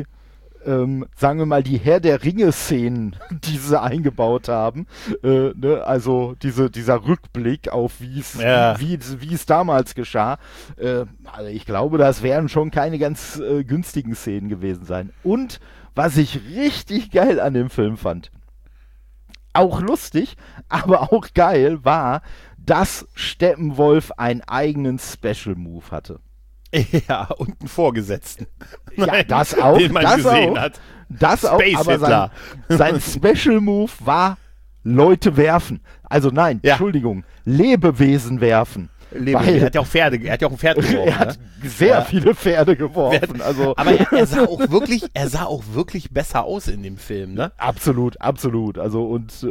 sagen wir mal, die Herr der Ringe-Szenen, die sie eingebaut haben, ne? Also dieser Rückblick auf wie es damals geschah, also ich glaube, das werden schon keine ganz günstigen Szenen gewesen sein. Und was ich richtig geil an dem Film fand, auch lustig, aber auch geil, war, dass Steppenwolf einen eigenen Special-Move hatte. Ja, und einen Vorgesetzten. Ja, das auch. Den man gesehen hat. Das auch, aber sein Special Move war Leute werfen. Also nein, Entschuldigung, Lebewesen werfen. Er hat ja auch Pferde geworfen. Er hat sehr viele Pferde geworfen. Also. Aber er sah auch wirklich besser aus in dem Film, ne? Absolut. Also und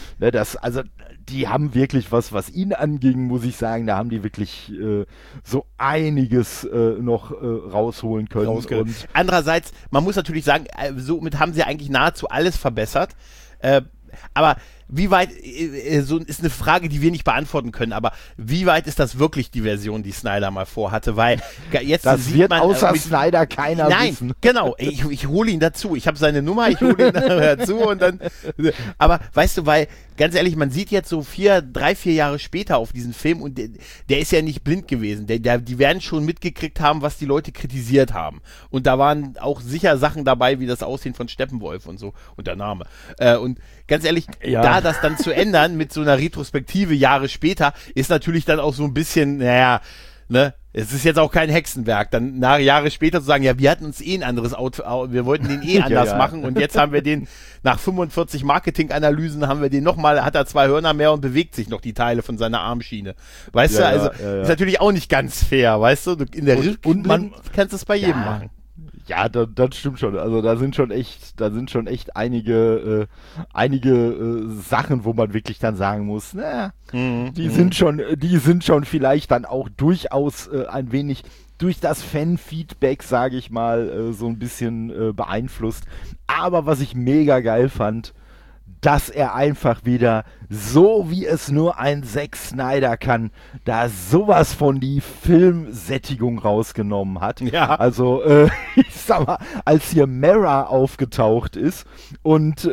die haben wirklich was ihn anging, muss ich sagen, da haben die wirklich so einiges noch rausholen können. Und andererseits, man muss natürlich sagen, somit haben sie eigentlich nahezu alles verbessert. Aber wie weit, so ist eine Frage, die wir nicht beantworten können, aber wie weit ist das wirklich die Version, die Snyder mal vorhatte? Weil jetzt das wird man, außer Snyder keiner wissen. Nein, genau, ich hole ihn dazu. Ich habe seine Nummer, ich hole ihn dazu und dann, aber weißt du, weil, ganz ehrlich, man sieht jetzt so 3-4 Jahre später auf diesen Film und der ist ja nicht blind gewesen. Die werden schon mitgekriegt haben, was die Leute kritisiert haben. Und da waren auch sicher Sachen dabei, wie das Aussehen von Steppenwolf und so und der Name. Und ganz ehrlich, da das dann zu ändern mit so einer Retrospektive Jahre später, ist natürlich dann auch so ein bisschen, ne, es ist jetzt auch kein Hexenwerk, dann Jahre später zu sagen, ja, wir hatten uns ein anderes Outfit, wir wollten den anders machen und jetzt haben wir den, nach 45 Marketinganalysen haben wir den nochmal, hat er 2 Hörner mehr und bewegt sich noch die Teile von seiner Armschiene. Weißt du, also ist natürlich auch nicht ganz fair, weißt du, in der man kannst es bei jedem machen. Ja, das stimmt schon. Also da sind schon echt einige Sachen, wo man wirklich dann sagen muss, die sind schon vielleicht dann auch durchaus ein wenig durch das Fan-Feedback, sage ich mal, so ein bisschen beeinflusst. Aber was ich mega geil fand, dass er einfach wieder, so wie es nur ein Zack Snyder kann, da sowas von die Filmsättigung rausgenommen hat. Ja. Also, ich sag mal, als hier Mera aufgetaucht ist und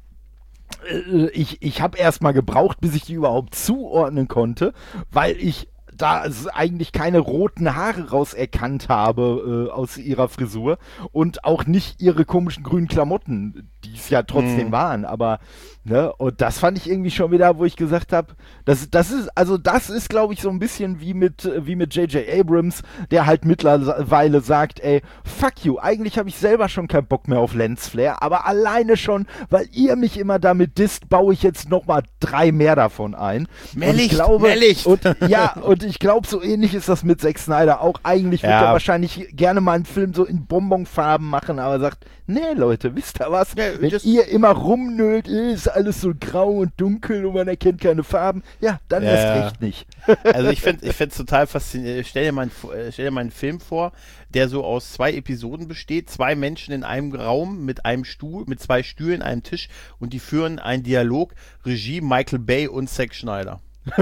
ich habe erstmal gebraucht, bis ich die überhaupt zuordnen konnte, weil ich da eigentlich keine roten Haare rauserkannt habe aus ihrer Frisur und auch nicht ihre komischen grünen Klamotten, die es ja trotzdem waren, aber Ne? Und das fand ich irgendwie schon wieder, wo ich gesagt habe, das ist, glaube ich, so ein bisschen wie mit J.J. Abrams, der halt mittlerweile sagt, ey, fuck you, eigentlich habe ich selber schon keinen Bock mehr auf Lensflare, aber alleine schon, weil ihr mich immer damit disst, baue ich jetzt nochmal 3 mehr davon ein. Mehr Licht. Und ich glaube, so ähnlich ist das mit Zack Snyder auch. Eigentlich wird er wahrscheinlich gerne mal einen Film so in Bonbonfarben machen, aber sagt, nee, Leute, wisst ihr was? Ja, wenn ihr immer rumnölt, ist alles so grau und dunkel und man erkennt keine Farben, ja, dann erst recht nicht. Also ich finde es total faszinierend. Stell dir mal einen Film vor, der so aus 2 Episoden besteht, 2 Menschen in einem Raum mit einem Stuhl, mit 2 Stühlen, einem Tisch und die führen einen Dialog, Regie Michael Bay und Zack Snyder.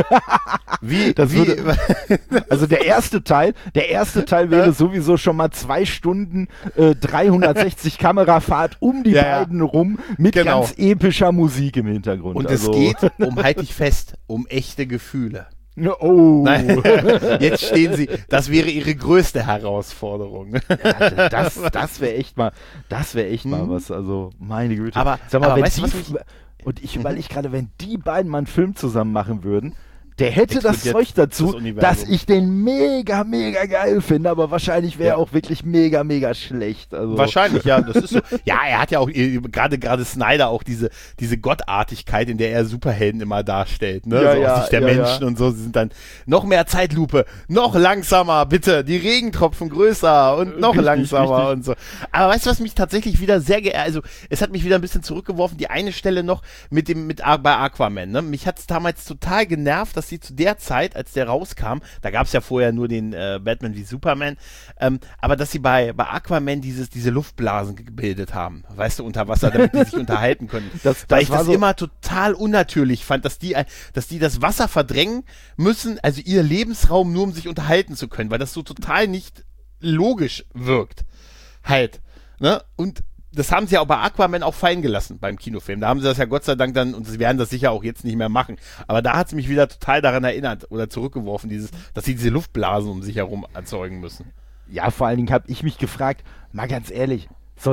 Also der erste Teil wäre sowieso schon mal 2 Stunden 360 Kamerafahrt um die beiden rum mit ganz epischer Musik im Hintergrund. Und es geht halt dich fest, um echte Gefühle. Oh. Nein, jetzt stehen sie, das wäre ihre größte Herausforderung. Ja, das wäre echt mal was, also meine Güte. Aber weißt du, und ich überlege gerade, wenn die beiden mal einen Film zusammen machen würden, der hätte das Zeug dazu, dass ich den mega, mega geil finde, aber wahrscheinlich wäre er auch wirklich mega, mega schlecht. Also. Wahrscheinlich, ja, das ist so. Ja, er hat ja auch, gerade Snyder auch diese Gottartigkeit, in der er Superhelden immer darstellt, ne? Ja, so aus Sicht der Menschen und so, sie sind dann noch mehr Zeitlupe, noch langsamer, bitte, die Regentropfen größer und noch langsamer und so. Aber weißt du, was mich tatsächlich wieder also es hat mich wieder ein bisschen zurückgeworfen, die eine Stelle noch bei Aquaman, ne? Mich hat es damals total genervt, dass sie zu der Zeit, als der rauskam, da gab es ja vorher nur den Batman wie Superman, aber dass sie bei Aquaman diese Luftblasen gebildet haben, weißt du, unter Wasser, damit die sich unterhalten können. Weil ich das immer total unnatürlich fand, dass die das Wasser verdrängen müssen, also ihr Lebensraum nur, um sich unterhalten zu können, weil das so total nicht logisch wirkt. Halt. Ne? Und das haben sie ja auch bei Aquaman auch fallen gelassen beim Kinofilm. Da haben sie das ja Gott sei Dank dann, und sie werden das sicher auch jetzt nicht mehr machen. Aber da hat es mich wieder total daran erinnert oder zurückgeworfen, dass sie diese Luftblasen um sich herum erzeugen müssen. Ja, vor allen Dingen habe ich mich gefragt, mal ganz ehrlich,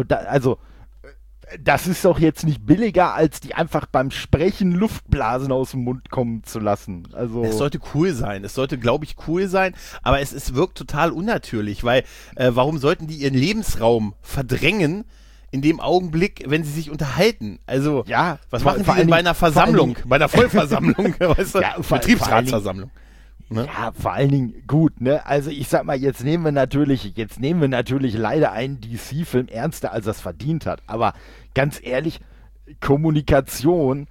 das ist doch jetzt nicht billiger, als die einfach beim Sprechen Luftblasen aus dem Mund kommen zu lassen. Also es sollte cool sein. Es sollte, glaube ich, cool sein, aber es wirkt total unnatürlich, weil warum sollten die ihren Lebensraum verdrängen, in dem Augenblick, wenn sie sich unterhalten? Also, was machen die denn bei einer Versammlung, bei einer Vollversammlung, weißt du? Betriebsratsversammlung. Ne? Ja, vor allen Dingen gut, ne? Also ich sag mal, jetzt nehmen wir natürlich leider einen DC-Film ernster, als er es verdient hat. Aber ganz ehrlich, Kommunikation,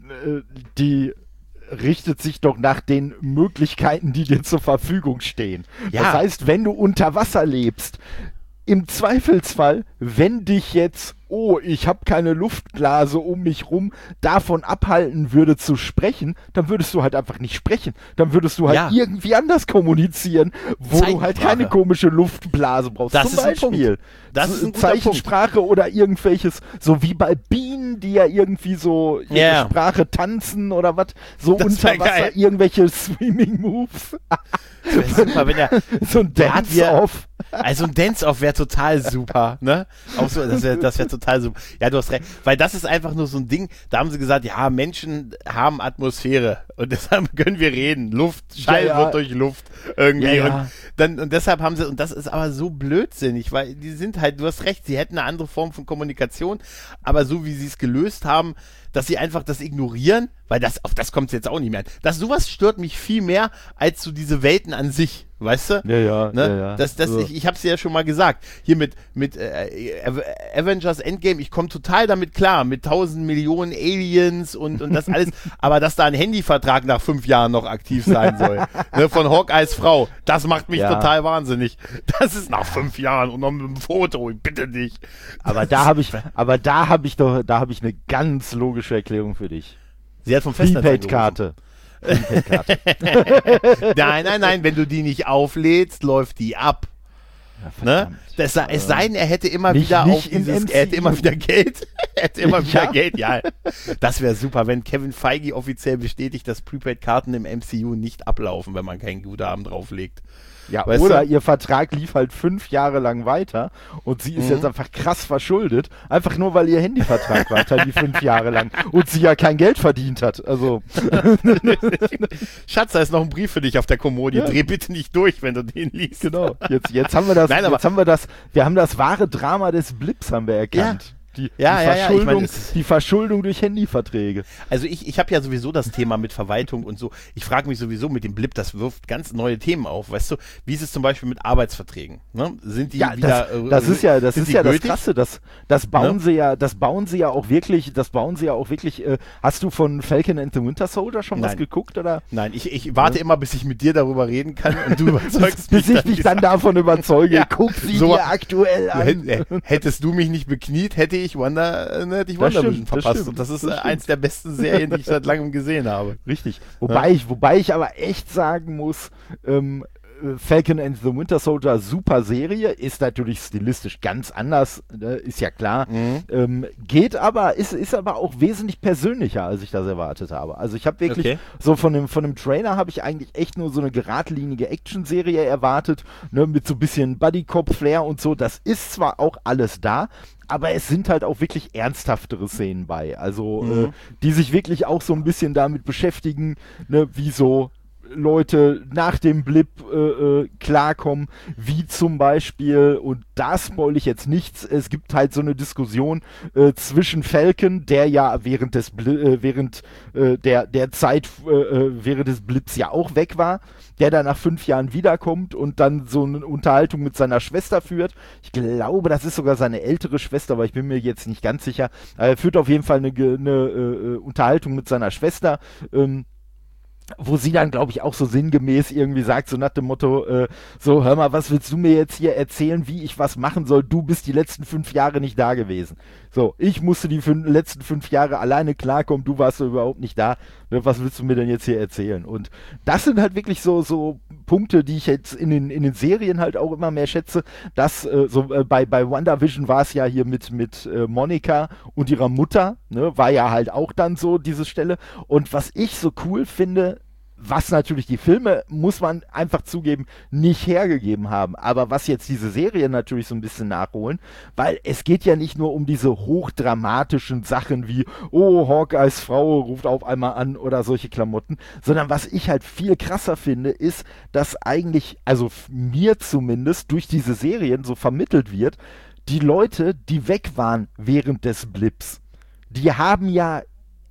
die richtet sich doch nach den Möglichkeiten, die dir zur Verfügung stehen. Ja. Das heißt, wenn du unter Wasser lebst, im Zweifelsfall, wenn dich jetzt, ich habe keine Luftblase um mich rum, davon abhalten würde zu sprechen, dann würdest du halt einfach nicht sprechen. Dann würdest du halt irgendwie anders kommunizieren, wo du halt keine komische Luftblase brauchst. Das zum Beispiel. Das ist ein Zeichensprache Punkt. Oder irgendwelches, so wie bei Bienen, die ja irgendwie so ihre Sprache tanzen oder was, so das unter Wasser, geil. Irgendwelche Swimming-Moves. Super, wenn so ein Dance-Off. Also ein Dance-Off wäre total super, ne? Auch so, das wäre total super. Ja, du hast recht, weil das ist einfach nur so ein Ding, da haben sie gesagt, ja, Menschen haben Atmosphäre und deshalb können wir reden. Schall wird durch Luft irgendwie. Ja. Und deshalb haben sie, und das ist aber so blödsinnig, weil die sind halt, du hast recht, sie hätten eine andere Form von Kommunikation, aber so wie sie es gelöst haben, dass sie einfach das ignorieren, weil auf das kommt es jetzt auch nicht mehr an. Sowas stört mich viel mehr als so diese Welten an sich, weißt du? Ja. Ich hab's dir ja schon mal gesagt. Hier mit Avengers Endgame, ich komme total damit klar, mit 1000 Millionen Aliens und das alles, aber dass da ein Handyvertrag nach 5 Jahren noch aktiv sein soll, ne, von Hawkeyes Frau, das macht mich total wahnsinnig. Das ist nach 5 Jahren und noch mit einem Foto, bitte nicht. Aber da habe ich eine ganz logische Erklärung für dich. Sie hat vom Festnetz Prepaid-Karte. Nein, wenn du die nicht auflädst, läuft die ab. Ne? Es sei denn, er hätte immer nicht wieder nicht im er hätte immer wieder Geld. Er hätte immer wieder Ja. Geld, ja. Das wäre super, wenn Kevin Feige offiziell bestätigt, dass Prepaid-Karten im MCU nicht ablaufen, wenn man kein Guthaben drauflegt. Ja, Weißt oder du? ihr Vertrag lief halt 5 Jahre lang weiter und sie ist jetzt einfach krass verschuldet, einfach nur, weil ihr Handyvertrag weiter die 5 Jahre lang und sie ja kein Geld verdient hat. Also, Schatz, da ist noch ein Brief für dich auf der Kommode. Ja. Dreh bitte nicht durch, wenn du den liest. genau. Jetzt haben wir das, Nein, aber- wir haben das wahre Drama des Blips haben wir erkannt. Die Ja, Verschuldung, ich meine, es- die Verschuldung durch Handyverträge. Also ich habe ja sowieso das Thema mit Verwaltung und so. Ich frage mich sowieso mit dem Blip, das wirft ganz neue Themen auf. Weißt du, wie ist es zum Beispiel mit Arbeitsverträgen? Ne? Sind die Ja, wieder das ist ja sind die das gültig? Krasse, das bauen sie ja auch wirklich, hast du von Falcon and the Winter Soldier schon was Nein. geguckt, oder? Nein, ich warte immer, bis ich mit dir darüber reden kann und du überzeugst Bis ich dich dieser- dann davon überzeuge, Ja, guck sie so- dir aktuell an. Hättest du mich nicht bekniet, hätte ich Das WandaVision stimmt, verpasst. das stimmt, Und das ist das stimmt. eins der besten Serien, die ich seit langem gesehen habe. Richtig. Wobei ich aber echt sagen muss, Falcon and the Winter Soldier, super Serie, ist natürlich stilistisch ganz anders, ist ja klar. Ist aber auch wesentlich persönlicher, als ich das erwartet habe. Also ich habe wirklich Okay. so von dem Trailer habe ich eigentlich echt nur so eine geradlinige Action-Serie erwartet, ne, mit so ein bisschen Buddy-Cop-Flair und so. Das ist zwar auch alles da, aber es sind halt auch wirklich ernsthaftere Szenen bei. Also, die sich wirklich auch so ein bisschen damit beschäftigen, ne, wie so Leute nach dem Blip klarkommen, wie zum Beispiel, und da spoil ich jetzt nichts, es gibt halt so eine Diskussion zwischen Falcon, der ja während des während des Blips ja auch weg war, der dann nach 5 Jahren wiederkommt und dann so eine Unterhaltung mit seiner Schwester führt. Ich glaube, das ist sogar seine ältere Schwester, aber ich bin mir jetzt nicht ganz sicher. Er führt auf jeden Fall eine Unterhaltung mit seiner Schwester, wo sie dann, glaube ich, auch so sinngemäß irgendwie sagt, so nach dem Motto, so, hör mal, was willst du mir jetzt hier erzählen, wie ich was machen soll? Du bist die letzten 5 Jahre nicht da gewesen. So, ich musste die letzten 5 Jahre alleine klarkommen, du warst so überhaupt nicht da. Ne, was willst du mir denn jetzt hier erzählen? Und das sind halt wirklich so Punkte, die ich jetzt in den Serien halt auch immer mehr schätze. Dass, bei WandaVision war es ja hier mit Monica und ihrer Mutter, ne, war ja halt auch dann so diese Stelle. Und was ich so cool finde, was natürlich die Filme, muss man einfach zugeben, nicht hergegeben haben. Aber was jetzt diese Serien natürlich so ein bisschen nachholen, weil es geht ja nicht nur um diese hochdramatischen Sachen wie, oh, Hawkeyes Frau ruft auf einmal an oder solche Klamotten, sondern was ich halt viel krasser finde, ist, dass eigentlich, also mir zumindest, durch diese Serien so vermittelt wird, die Leute, die weg waren während des Blips, die haben ja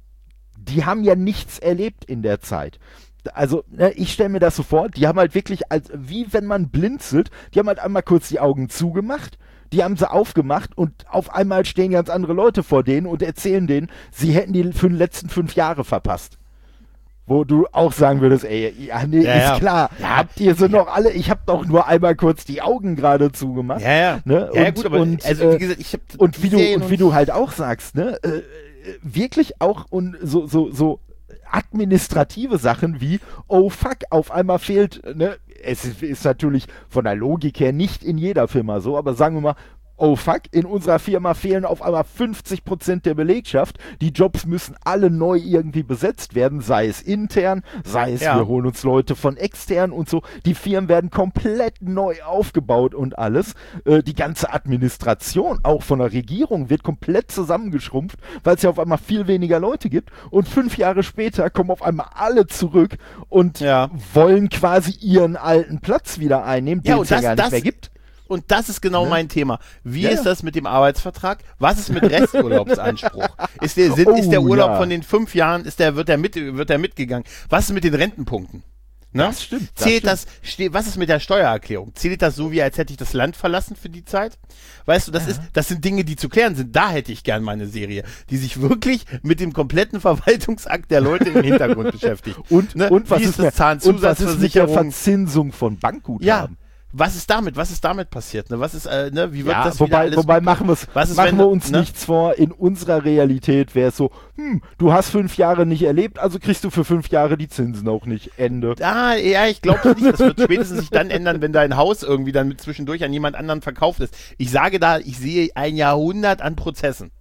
nichts erlebt in der Zeit. Also, ne, ich stelle mir das so vor, die haben halt wirklich, wie wenn man blinzelt, die haben halt einmal kurz die Augen zugemacht, die haben sie aufgemacht und auf einmal stehen ganz andere Leute vor denen und erzählen denen, sie hätten die letzten 5 Jahre verpasst. Wo du auch sagen würdest, ey, ja, nee, Ja, ist klar, ja. habt ihr sie noch alle, ich hab doch nur einmal kurz die Augen gerade zugemacht. Ja. Ne? Ja, Und- gut, aber und, also, wie gesagt, ich habe Und wie du halt auch sagst, ne, wirklich auch und so administrative Sachen wie, oh fuck, auf einmal fehlt, ne, es ist natürlich von der Logik her nicht in jeder Firma so, aber sagen wir mal, oh fuck, in unserer Firma fehlen auf einmal 50% der Belegschaft. Die Jobs müssen alle neu irgendwie besetzt werden, sei es intern, sei es wir holen uns Leute von extern und so. Die Firmen werden komplett neu aufgebaut und alles. Die ganze Administration, auch von der Regierung, wird komplett zusammengeschrumpft, weil es ja auf einmal viel weniger Leute gibt. Und 5 Jahre später kommen auf einmal alle zurück und wollen quasi ihren alten Platz wieder einnehmen, den es ja gar nicht mehr gibt. Und das ist genau mein Thema. Wie ist das mit dem Arbeitsvertrag? Was ist mit Resturlaubsanspruch? Ist der Urlaub von den 5 Jahren, wird der mitgegangen? Was ist mit den Rentenpunkten? Ne? Das stimmt. Was ist mit der Steuererklärung? Zählt das so, wie als hätte ich das Land verlassen für die Zeit? Weißt du, das sind Dinge, die zu klären sind. Da hätte ich gern meine Serie, die sich wirklich mit dem kompletten Verwaltungsakt der Leute im Hintergrund beschäftigt. Und was wie ist mit der Zahnzusatzversicherung? Verzinsung von Bankguthaben? Ja. was ist damit passiert? Ne? Was ist, ne? Wie wird das wobei, wieder alles? Wobei machen wir uns ne? nichts vor. In unserer Realität wäre es so, du hast 5 Jahre nicht erlebt, also kriegst du für 5 Jahre die Zinsen auch nicht. Ende. Ja, ich glaube nicht. Das wird spätestens sich dann ändern, wenn dein Haus irgendwie dann mit zwischendurch an jemand anderen verkauft ist. Ich sage da, ich sehe ein Jahrhundert an Prozessen.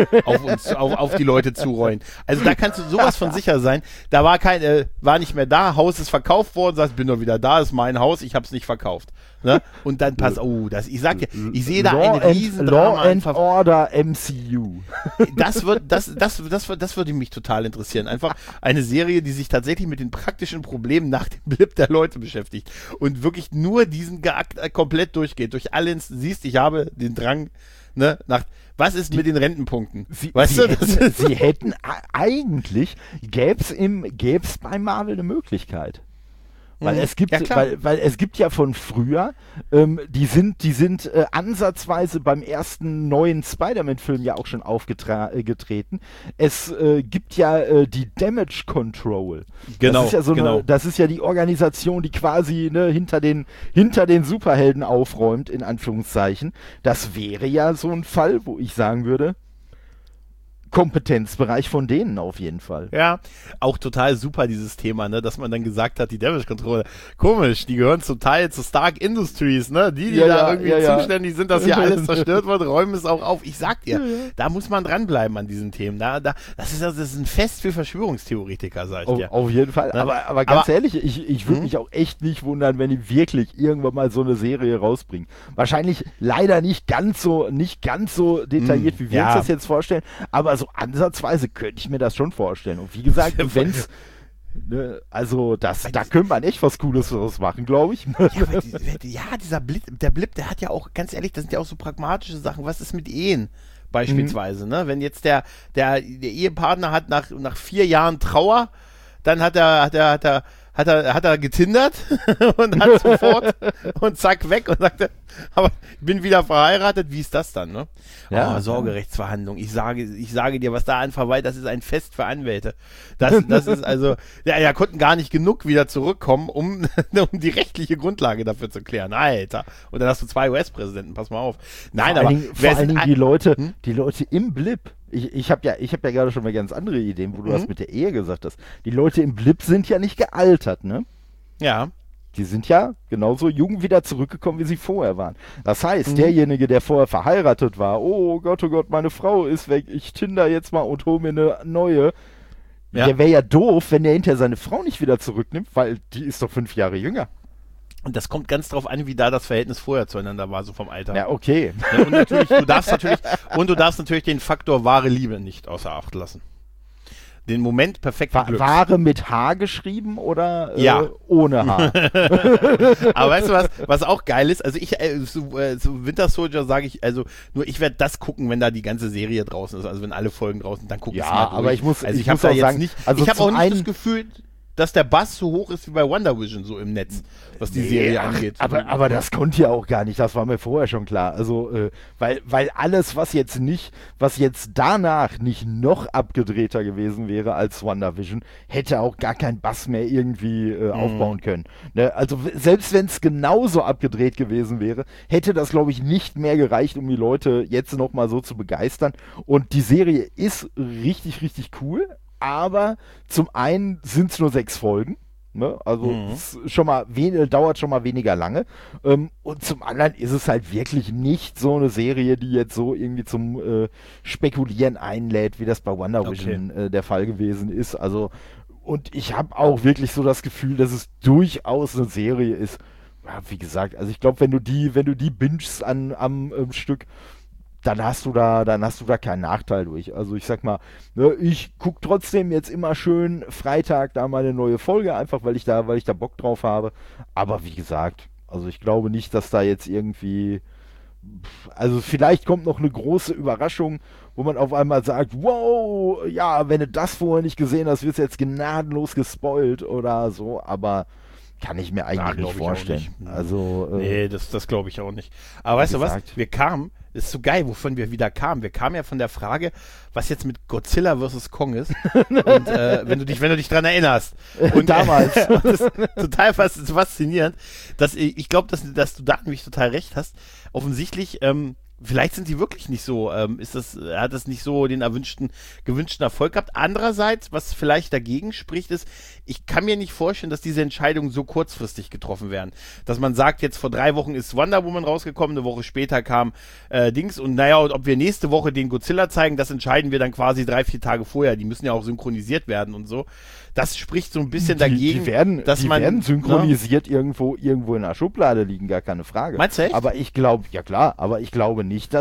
auf die Leute zurollen. Also da kannst du sowas von sicher sein. Da war nicht mehr da, Haus ist verkauft worden, sagst, bin doch wieder da, ist mein Haus, ich hab's nicht verkauft. Ne? Und dann ich sag dir, ich sehe da einen riesen Law and Order MCU. Das würde mich total interessieren. Einfach eine Serie, die sich tatsächlich mit den praktischen Problemen nach dem Blip der Leute beschäftigt und wirklich nur diesen Geakt komplett durchgeht. Durch alles siehst, ich habe den Drang, ne, was ist mit den Rentenpunkten? Sie hätten eigentlich, gäb's bei Marvel eine Möglichkeit. Weil es gibt, weil es gibt ja von früher, die sind ansatzweise beim ersten neuen Spider-Man-Film ja auch schon aufgetreten. Es gibt ja die Damage Control. Genau, das ist ja das ist ja die Organisation, die quasi hinter den Superhelden aufräumt, in Anführungszeichen. Das wäre ja so ein Fall, wo ich sagen würde, Kompetenzbereich von denen auf jeden Fall. Ja, auch total super dieses Thema, ne, dass man dann gesagt hat, die Damage Control, komisch, die gehören zum Teil zu Stark Industries, ne, die da irgendwie zuständig sind, dass hier alles zerstört wird, räumen es auch auf. Ich sag dir, da muss man dranbleiben an diesen Themen. Das ist ein Fest für Verschwörungstheoretiker, sag ich dir. Auf jeden Fall, ne? aber ganz ehrlich, ich würde mich auch echt nicht wundern, wenn die wirklich irgendwann mal so eine Serie rausbringen. Wahrscheinlich leider nicht ganz so detailliert, wie wir uns das jetzt vorstellen, aber so ansatzweise könnte ich mir das schon vorstellen. Und wie gesagt, wenn's, ne, also da könnte man echt was Cooles draus machen, glaube ich. Dieser Blip, der hat ja auch, ganz ehrlich, das sind ja auch so pragmatische Sachen. Was ist mit Ehen? Beispielsweise, ne? Wenn jetzt der Ehepartner hat nach 4 Jahren Trauer, dann hat er getindert und hat sofort und zack weg und sagte, aber ich bin wieder verheiratet, wie ist das dann, ne? Ja, Sorgerechtsverhandlung. Ich sage dir, was da anverweilt, das ist ein Fest für Anwälte. Das ist also, ja, konnten gar nicht genug wieder zurückkommen, um die rechtliche Grundlage dafür zu klären. Alter. Und dann hast du 2 US-Präsidenten, pass mal auf. Nein, vor allen Dingen die Leute im Blip. Ich hab ja gerade schon mal ganz andere Ideen, wo du das mit der Ehe gesagt hast. Die Leute im Blip sind ja nicht gealtert, ne? Ja. Die sind ja genauso jung wieder zurückgekommen, wie sie vorher waren. Das heißt, derjenige, der vorher verheiratet war, oh Gott, meine Frau ist weg, ich tinder jetzt mal und hole mir eine neue. Ja. Der wäre ja doof, wenn der hinterher seine Frau nicht wieder zurücknimmt, weil die ist doch 5 Jahre jünger. Und das kommt ganz drauf an, wie da das Verhältnis vorher zueinander war, so vom Alter. Ja, okay. Ja, und natürlich, du darfst natürlich den Faktor wahre Liebe nicht außer Acht lassen. Den Moment perfekt Glück. Ware mit H geschrieben oder ohne H? Aber weißt du was auch geil ist? Also so Winter Soldier sage ich, also nur ich werde das gucken, wenn da die ganze Serie draußen ist, also wenn alle Folgen draußen, dann gucke ich mal durch. Aber ich muss ich habe auch sagen, nicht, ich habe auch nicht das Gefühl, dass der Bass so hoch ist wie bei Wonder Vision so im Netz, was die Serie angeht. Aber das konnte ja auch gar nicht, das war mir vorher schon klar. Also, weil alles, was jetzt danach nicht noch abgedrehter gewesen wäre als Wonder Vision, hätte auch gar kein Bass mehr irgendwie aufbauen können. Ne? Also, selbst wenn es genauso abgedreht gewesen wäre, hätte das, glaube ich, nicht mehr gereicht, um die Leute jetzt nochmal so zu begeistern. Und die Serie ist richtig, richtig cool. Aber zum einen sind es nur 6 Folgen, ne? Also es dauert schon mal weniger lange. Und zum anderen ist es halt wirklich nicht so eine Serie, die jetzt so irgendwie zum Spekulieren einlädt, wie das bei Wonder Vision der Fall gewesen ist. Also, und ich habe auch wirklich so das Gefühl, dass es durchaus eine Serie ist. Ja, wie gesagt, also ich glaube, wenn du die bingest am Stück, dann hast du da keinen Nachteil durch. Also ich sag mal, ne, ich gucke trotzdem jetzt immer schön Freitag da mal eine neue Folge, einfach weil ich da Bock drauf habe. Aber wie gesagt, also ich glaube nicht, dass da jetzt irgendwie, also vielleicht kommt noch eine große Überraschung, wo man auf einmal sagt, wow, ja, wenn du das vorher nicht gesehen hast, wirst du jetzt gnadenlos gespoilt oder so, aber kann ich mir eigentlich nicht vorstellen. Also, nee, das glaube ich auch nicht. Aber weißt du was? Wir kamen, das ist so geil, wovon wir wieder kamen. Wir kamen ja von der Frage, was jetzt mit Godzilla vs. Kong ist. Und wenn du dich dran erinnerst. Und damals. Das ist total faszinierend. Ich glaube, dass du da nämlich total recht hast. Offensichtlich, vielleicht sind sie wirklich nicht so, hat das nicht so den gewünschten Erfolg gehabt. Andererseits, was vielleicht dagegen spricht, ist, ich kann mir nicht vorstellen, dass diese Entscheidungen so kurzfristig getroffen werden. Dass man sagt, jetzt vor 3 Wochen ist Wonder Woman rausgekommen, eine Woche später kam Dings und ob wir nächste Woche den Godzilla zeigen, das entscheiden wir dann quasi 3-4 Tage vorher. Die müssen ja auch synchronisiert werden und so. Das spricht so ein bisschen dagegen, die werden synchronisiert irgendwo in der Schublade liegen, gar keine Frage. Meinst du echt? Aber ich glaube, ja klar, aber ich glaube nicht,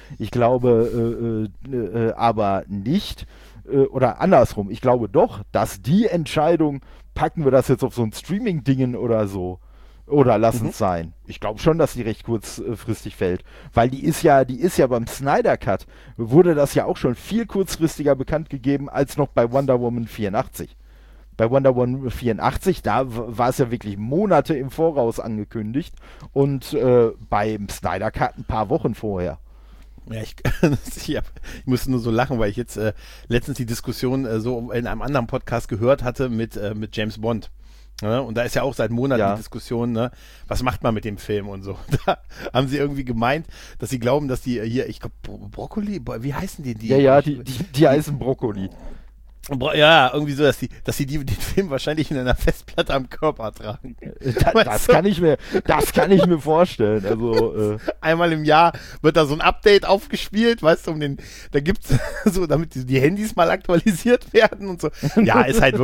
aber nicht, oder andersrum, ich glaube doch, dass die Entscheidung, packen wir das jetzt auf so ein Streaming-Dingen oder so, oder lassen es sein. Ich glaube schon, dass die recht kurzfristig fällt, weil die ist ja beim Snyder Cut, wurde das ja auch schon viel kurzfristiger bekannt gegeben, als noch bei Wonder Woman 84. Bei Wonder Woman 84, da war es ja wirklich Monate im Voraus angekündigt und beim Snyder Cut ein paar Wochen vorher. Ja, ich musste nur so lachen, weil ich jetzt letztens die Diskussion so in einem anderen Podcast gehört hatte mit James Bond. Ja, und da ist ja auch seit Monaten die Diskussion, ne, was macht man mit dem Film und so. Da haben sie irgendwie gemeint, dass sie glauben, dass die hier, ich glaube, Brokkoli, wie heißen die? Die heißen Brokkoli. Ja, irgendwie so, dass sie den Film wahrscheinlich in einer Festplatte am Körper tragen. Das kann ich mir vorstellen. Also einmal im Jahr wird da so ein Update aufgespielt, weißt du, da gibt's so, damit die Handys mal aktualisiert werden und so. Ja,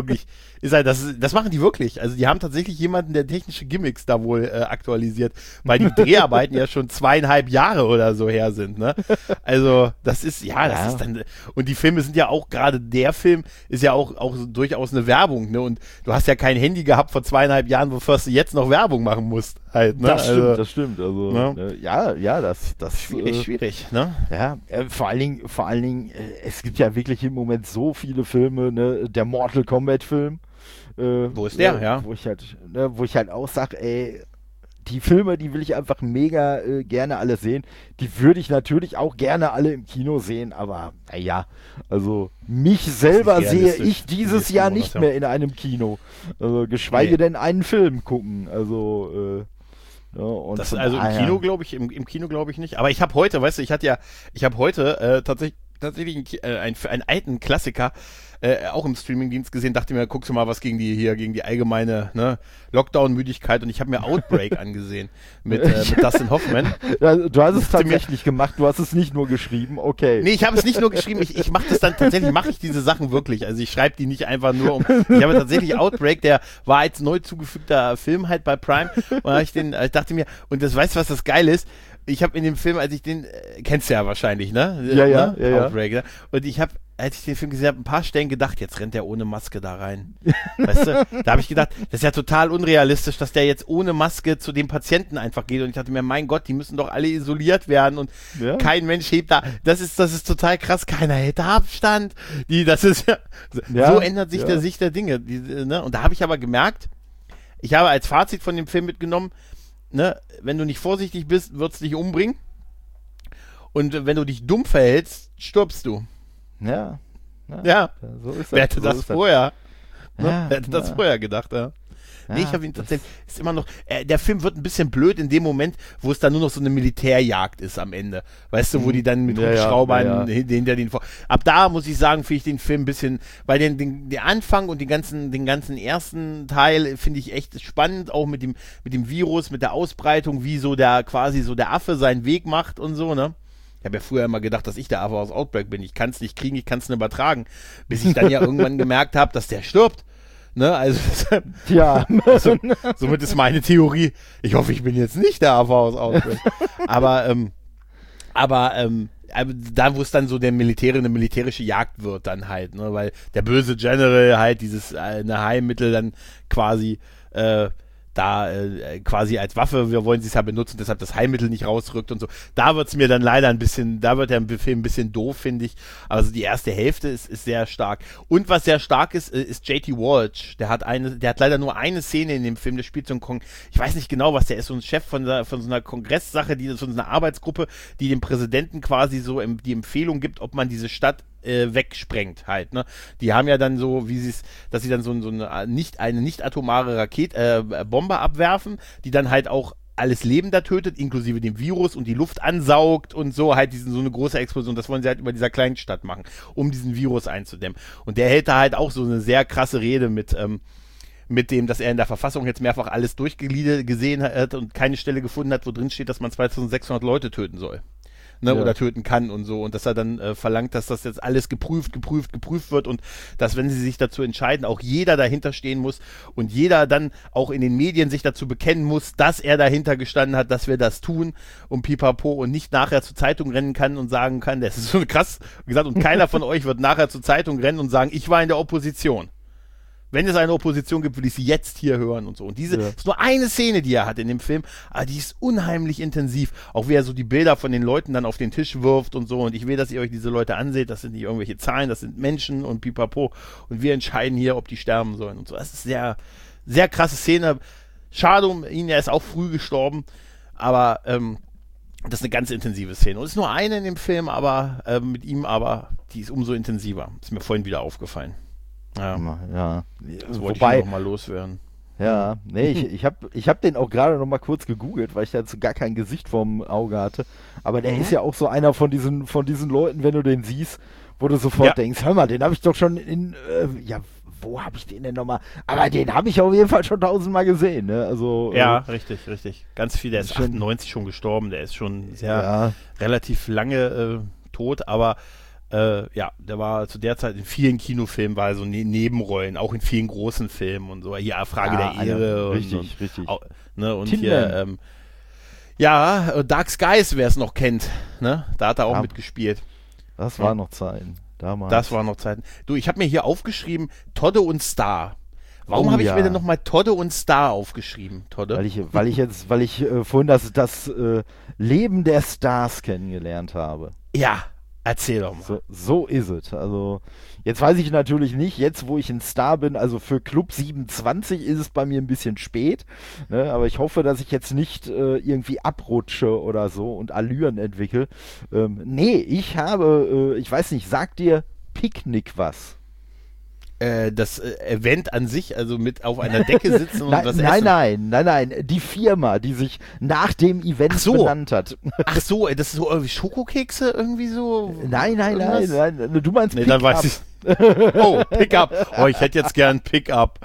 das machen die wirklich. Also die haben tatsächlich jemanden, der technische Gimmicks da wohl aktualisiert, weil die Dreharbeiten ja schon 2,5 Jahre oder so her sind, ne? Also das ist dann, und die Filme sind ja auch, gerade der Film ist ja auch durchaus eine Werbung, ne? Und du hast ja kein Handy gehabt vor 2,5 Jahren, wofür du jetzt noch Werbung machen musst, halt, ne? Das stimmt. Also, ne? Das schwierig, ne? Ja, vor allen Dingen, es gibt ja wirklich im Moment so viele Filme, ne? Der Mortal Kombat Film. Wo ist der, ja? Wo ich halt auch sage, ey, die Filme, die will ich einfach mega gerne alle sehen. Die würde ich natürlich auch gerne alle im Kino sehen, aber naja, also mich selber sehe ich dieses Jahr nicht mehr in einem Kino. Also, geschweige denn einen Film gucken. Also, und das, also im Kino glaube ich nicht. Aber ich habe heute, weißt du, ich habe heute tatsächlich einen alten Klassiker auch im Streamingdienst gesehen, dachte mir, guckst du mal was gegen die allgemeine, ne, Lockdown-Müdigkeit, und ich habe mir Outbreak angesehen mit Dustin Hoffman. Ja, du hast es tatsächlich gemacht, du hast es nicht nur geschrieben, okay. Nee, ich habe es nicht nur geschrieben, ich mache das dann tatsächlich, mache ich diese Sachen wirklich, also ich schreibe die nicht einfach nur ich habe tatsächlich Outbreak, der war als neu zugefügter Film halt bei Prime, und ich dachte mir, und das, weißt du, was das geil ist? Ich habe in dem Film, als ich den, kennst du ja wahrscheinlich, ne? Ja. Outbreak, ne? Und ich habe, als ich den Film gesehen habe, ein paar Stellen gedacht, jetzt rennt der ohne Maske da rein. Weißt du? Da habe ich gedacht, das ist ja total unrealistisch, dass der jetzt ohne Maske zu den Patienten einfach geht. Und ich dachte mir, mein Gott, die müssen doch alle isoliert werden und kein Mensch hebt da. Das ist total krass, keiner hält da Abstand. So ändert sich der Sicht der Dinge. Ne? Und da habe ich aber gemerkt, ich habe als Fazit von dem Film mitgenommen, ne, wenn du nicht vorsichtig bist, wird es dich umbringen. Und wenn du dich dumm verhältst, stirbst du. Ja. So ist das. Wer hätte das vorher? Wer hätte das vorher gedacht, ja? Nee, ich habe ihn tatsächlich, ist immer noch, der Film wird ein bisschen blöd in dem Moment, wo es dann nur noch so eine Militärjagd ist am Ende. Weißt du, wo die dann mit Hubschraubern hinter den vor. Ab da muss ich sagen, finde ich den Film ein bisschen, weil den Anfang und den ganzen ersten Teil finde ich echt spannend, auch mit dem Virus, mit der Ausbreitung, wie so der Affe seinen Weg macht und so, ne? Ich habe ja früher immer gedacht, dass ich der Affe aus Outbreak bin. Ich kann es nicht kriegen, ich kann es nicht übertragen. Bis ich dann ja irgendwann gemerkt habe, dass der stirbt. Ne, also somit ist meine Theorie, ich hoffe, ich bin jetzt nicht der AV aus Outbreak. aber da, wo es dann so eine militärische Jagd wird dann halt, ne, weil der böse General halt dieses Heilmittel dann quasi da quasi als Waffe, wir wollen sie es ja benutzen, deshalb das Heilmittel nicht rausrückt und so. Da wird es mir dann leider ein bisschen, da wird der Film ein bisschen doof, finde ich. Also die erste Hälfte ist sehr stark. Und was sehr stark ist J.T. Walsh. Der hat leider nur eine Szene in dem Film, der spielt so einen ich weiß nicht genau, was der ist, so ein Chef von so einer Kongresssache, so eine Arbeitsgruppe, die dem Präsidenten quasi so die Empfehlung gibt, ob man diese Stadt wegsprengt halt, ne? Die haben ja dann so, dass sie dann so eine nicht atomare Bombe abwerfen, die dann halt auch alles Leben da tötet, inklusive dem Virus und die Luft ansaugt und so, halt so eine große Explosion, das wollen sie halt über dieser kleinen Stadt machen, um diesen Virus einzudämmen. Und der hält da halt auch so eine sehr krasse Rede mit dem, dass er in der Verfassung jetzt mehrfach alles durchgegliedert gesehen hat und keine Stelle gefunden hat, wo drin steht, dass man 2600 Leute töten soll. Ne, ja. Oder töten kann und so. Und dass er dann verlangt, dass das jetzt alles geprüft wird und dass, wenn sie sich dazu entscheiden, auch jeder dahinter stehen muss und jeder dann auch in den Medien sich dazu bekennen muss, dass er dahinter gestanden hat, dass wir das tun und pipapo und nicht nachher zur Zeitung rennen kann und sagen kann, das ist so krass gesagt, und keiner von euch wird nachher zur Zeitung rennen und sagen, ich war in der Opposition. Wenn es eine Opposition gibt, will ich sie jetzt hier hören und so. Und diese ist nur eine Szene, die er hat in dem Film, aber die ist unheimlich intensiv. Auch wie er so die Bilder von den Leuten dann auf den Tisch wirft und so. Und ich will, dass ihr euch diese Leute anseht. Das sind nicht irgendwelche Zahlen, das sind Menschen und pipapo. Und wir entscheiden hier, ob die sterben sollen und so. Das ist sehr, sehr krasse Szene. Schade um ihn, er ist auch früh gestorben. Aber das ist eine ganz intensive Szene. Und es ist nur eine in dem Film, aber mit ihm, aber die ist umso intensiver. Ist mir vorhin wieder aufgefallen. Ja. Das wollte ich noch mal loswerden. Ja, nee, ich hab den auch gerade noch mal kurz gegoogelt, weil ich dazu gar kein Gesicht vorm Auge hatte. Aber der ist ja auch so einer von diesen Leuten, wenn du den siehst, wo du sofort denkst, hör mal, den habe ich doch schon wo habe ich den denn nochmal? Aber den habe ich auf jeden Fall schon 1000-mal gesehen, ne? Also, ja, richtig. Ganz viel, der ist 98 schon gestorben, der ist schon relativ lange tot, aber der war zu der Zeit in vielen Kinofilmen, war so Nebenrollen, auch in vielen großen Filmen und so. Hier Frage der Ehre. Richtig. Auch, ne, und hier, Dark Skies, wer es noch kennt, ne? Da hat er auch mitgespielt. Das war noch Zeiten. Damals. Das waren noch Zeiten. Du, ich habe mir hier aufgeschrieben, Todde und Star. Warum habe ich mir denn nochmal Todde und Star aufgeschrieben, Todde? Weil ich vorhin das Leben der Stars kennengelernt habe. Ja. Erzähl doch mal. So ist es. Also, jetzt weiß ich natürlich nicht, jetzt wo ich ein Star bin, also für Club 27 ist es bei mir ein bisschen spät, ne? Aber ich hoffe, dass ich jetzt nicht irgendwie abrutsche oder so und Allüren entwickle. Ich weiß nicht, sagt dir Picknick was? Das Event an sich, also mit auf einer Decke sitzen und was essen? Nein, die Firma, die sich nach dem Event benannt hat. Ach so, das ist so irgendwie Schokokekse irgendwie so? Nein, du meinst Pick-up. Dann weiß ich. Oh, Pick-up. Oh, ich hätte jetzt gern Pick-up.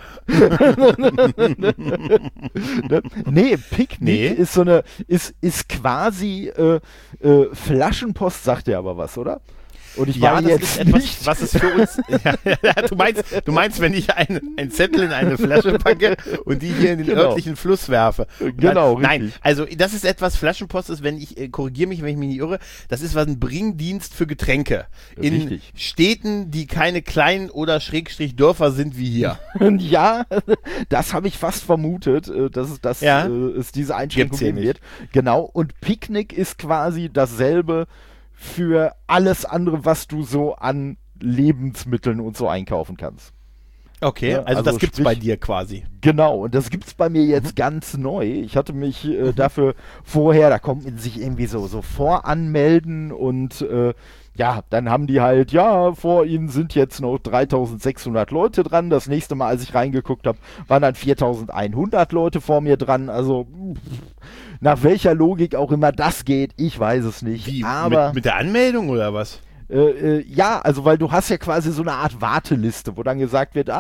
Nee, Picknick ist quasi Flaschenpost, sagt dir aber was, oder? Und ich meine das jetzt ist etwas, was es für uns. Du meinst, wenn ich einen Zettel in eine Flasche packe und die hier in den örtlichen Fluss werfe. Genau, richtig. Nein, also das ist etwas, Flaschenpost ist, korrigiere mich, wenn ich mich nicht irre, das ist was ein Bringdienst für Getränke. In Städten, die keine kleinen oder Schrägstrich Dörfer sind wie hier. Ja, das habe ich fast vermutet, dass es diese Einschränkung geben wird. Genau, und Picknick ist quasi dasselbe für alles andere, was du so an Lebensmitteln und so einkaufen kannst. Okay, ja, also das gibt's bei dir quasi. Genau, und das gibt's bei mir jetzt ganz neu. Ich hatte mich dafür vorher, da kommt man sich irgendwie so voranmelden und dann haben die halt, vor ihnen sind jetzt noch 3600 Leute dran. Das nächste Mal, als ich reingeguckt habe, waren dann 4100 Leute vor mir dran. Also nach welcher Logik auch immer das geht, ich weiß es nicht. Wie, aber mit der Anmeldung oder was? Also weil du hast ja quasi so eine Art Warteliste, wo dann gesagt wird,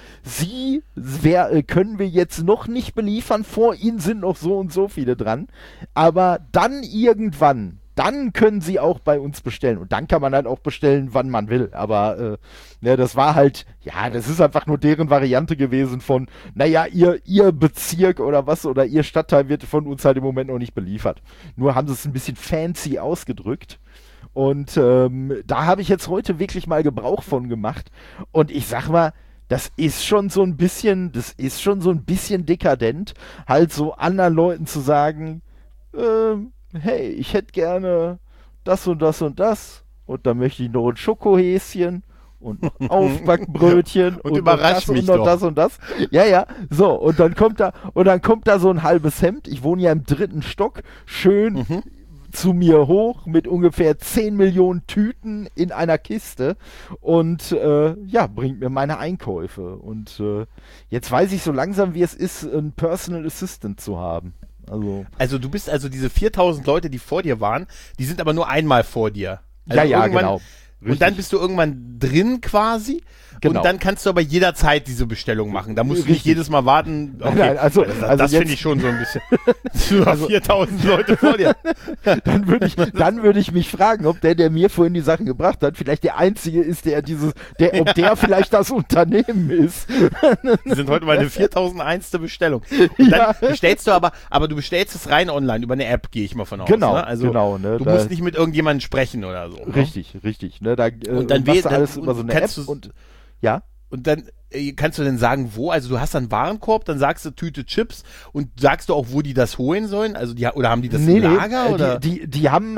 können wir jetzt noch nicht beliefern, vor Ihnen sind noch so und so viele dran, aber dann irgendwann, dann können Sie auch bei uns bestellen und dann kann man halt auch bestellen, wann man will, aber das war halt, das ist einfach nur deren Variante gewesen von, ihr Bezirk oder was, oder ihr Stadtteil wird von uns halt im Moment noch nicht beliefert. Nur haben sie es ein bisschen fancy ausgedrückt. Und da habe ich jetzt heute wirklich mal Gebrauch von gemacht. Und ich sag mal, das ist schon so ein bisschen dekadent, halt so anderen Leuten zu sagen, hey, ich hätte gerne das und das und das und dann möchte ich noch ein Schokohäschen und noch ein Aufbackbrötchen und überrascht mich noch doch. das und das. Ja, so, und dann kommt da so ein halbes Hemd, ich wohne ja im 3. Stock, schön zu mir hoch mit ungefähr 10 Millionen Tüten in einer Kiste und bringt mir meine Einkäufe. Und jetzt weiß ich so langsam, wie es ist, einen Personal Assistant zu haben. Also du bist diese 4000 Leute, die vor dir waren, die sind aber nur einmal vor dir. Also Genau. Richtig. Und dann bist du irgendwann drin quasi. Genau. Und dann kannst du aber jederzeit diese Bestellung machen. Da musst du nicht jedes Mal warten. Okay. Nein, also das finde ich schon so ein bisschen. 4000 Leute vor dir. Dann würde ich mich fragen, ob der mir vorhin die Sachen gebracht hat, vielleicht der Einzige ist, ob der vielleicht das Unternehmen ist. Wir sind heute meine 4001. Bestellung. Und dann bestellst du aber du bestellst es rein online über eine App, gehe ich mal von aus. Genau, ne? Also ne, du musst nicht mit irgendjemandem sprechen oder so. Richtig. Ne? Und dann machst du alles über so eine App und dann kannst du denn sagen, wo? Also du hast dann einen Warenkorb, dann sagst du Tüte Chips und sagst du auch, wo die das holen sollen? Also oder haben die das im Lager? Oder? Die haben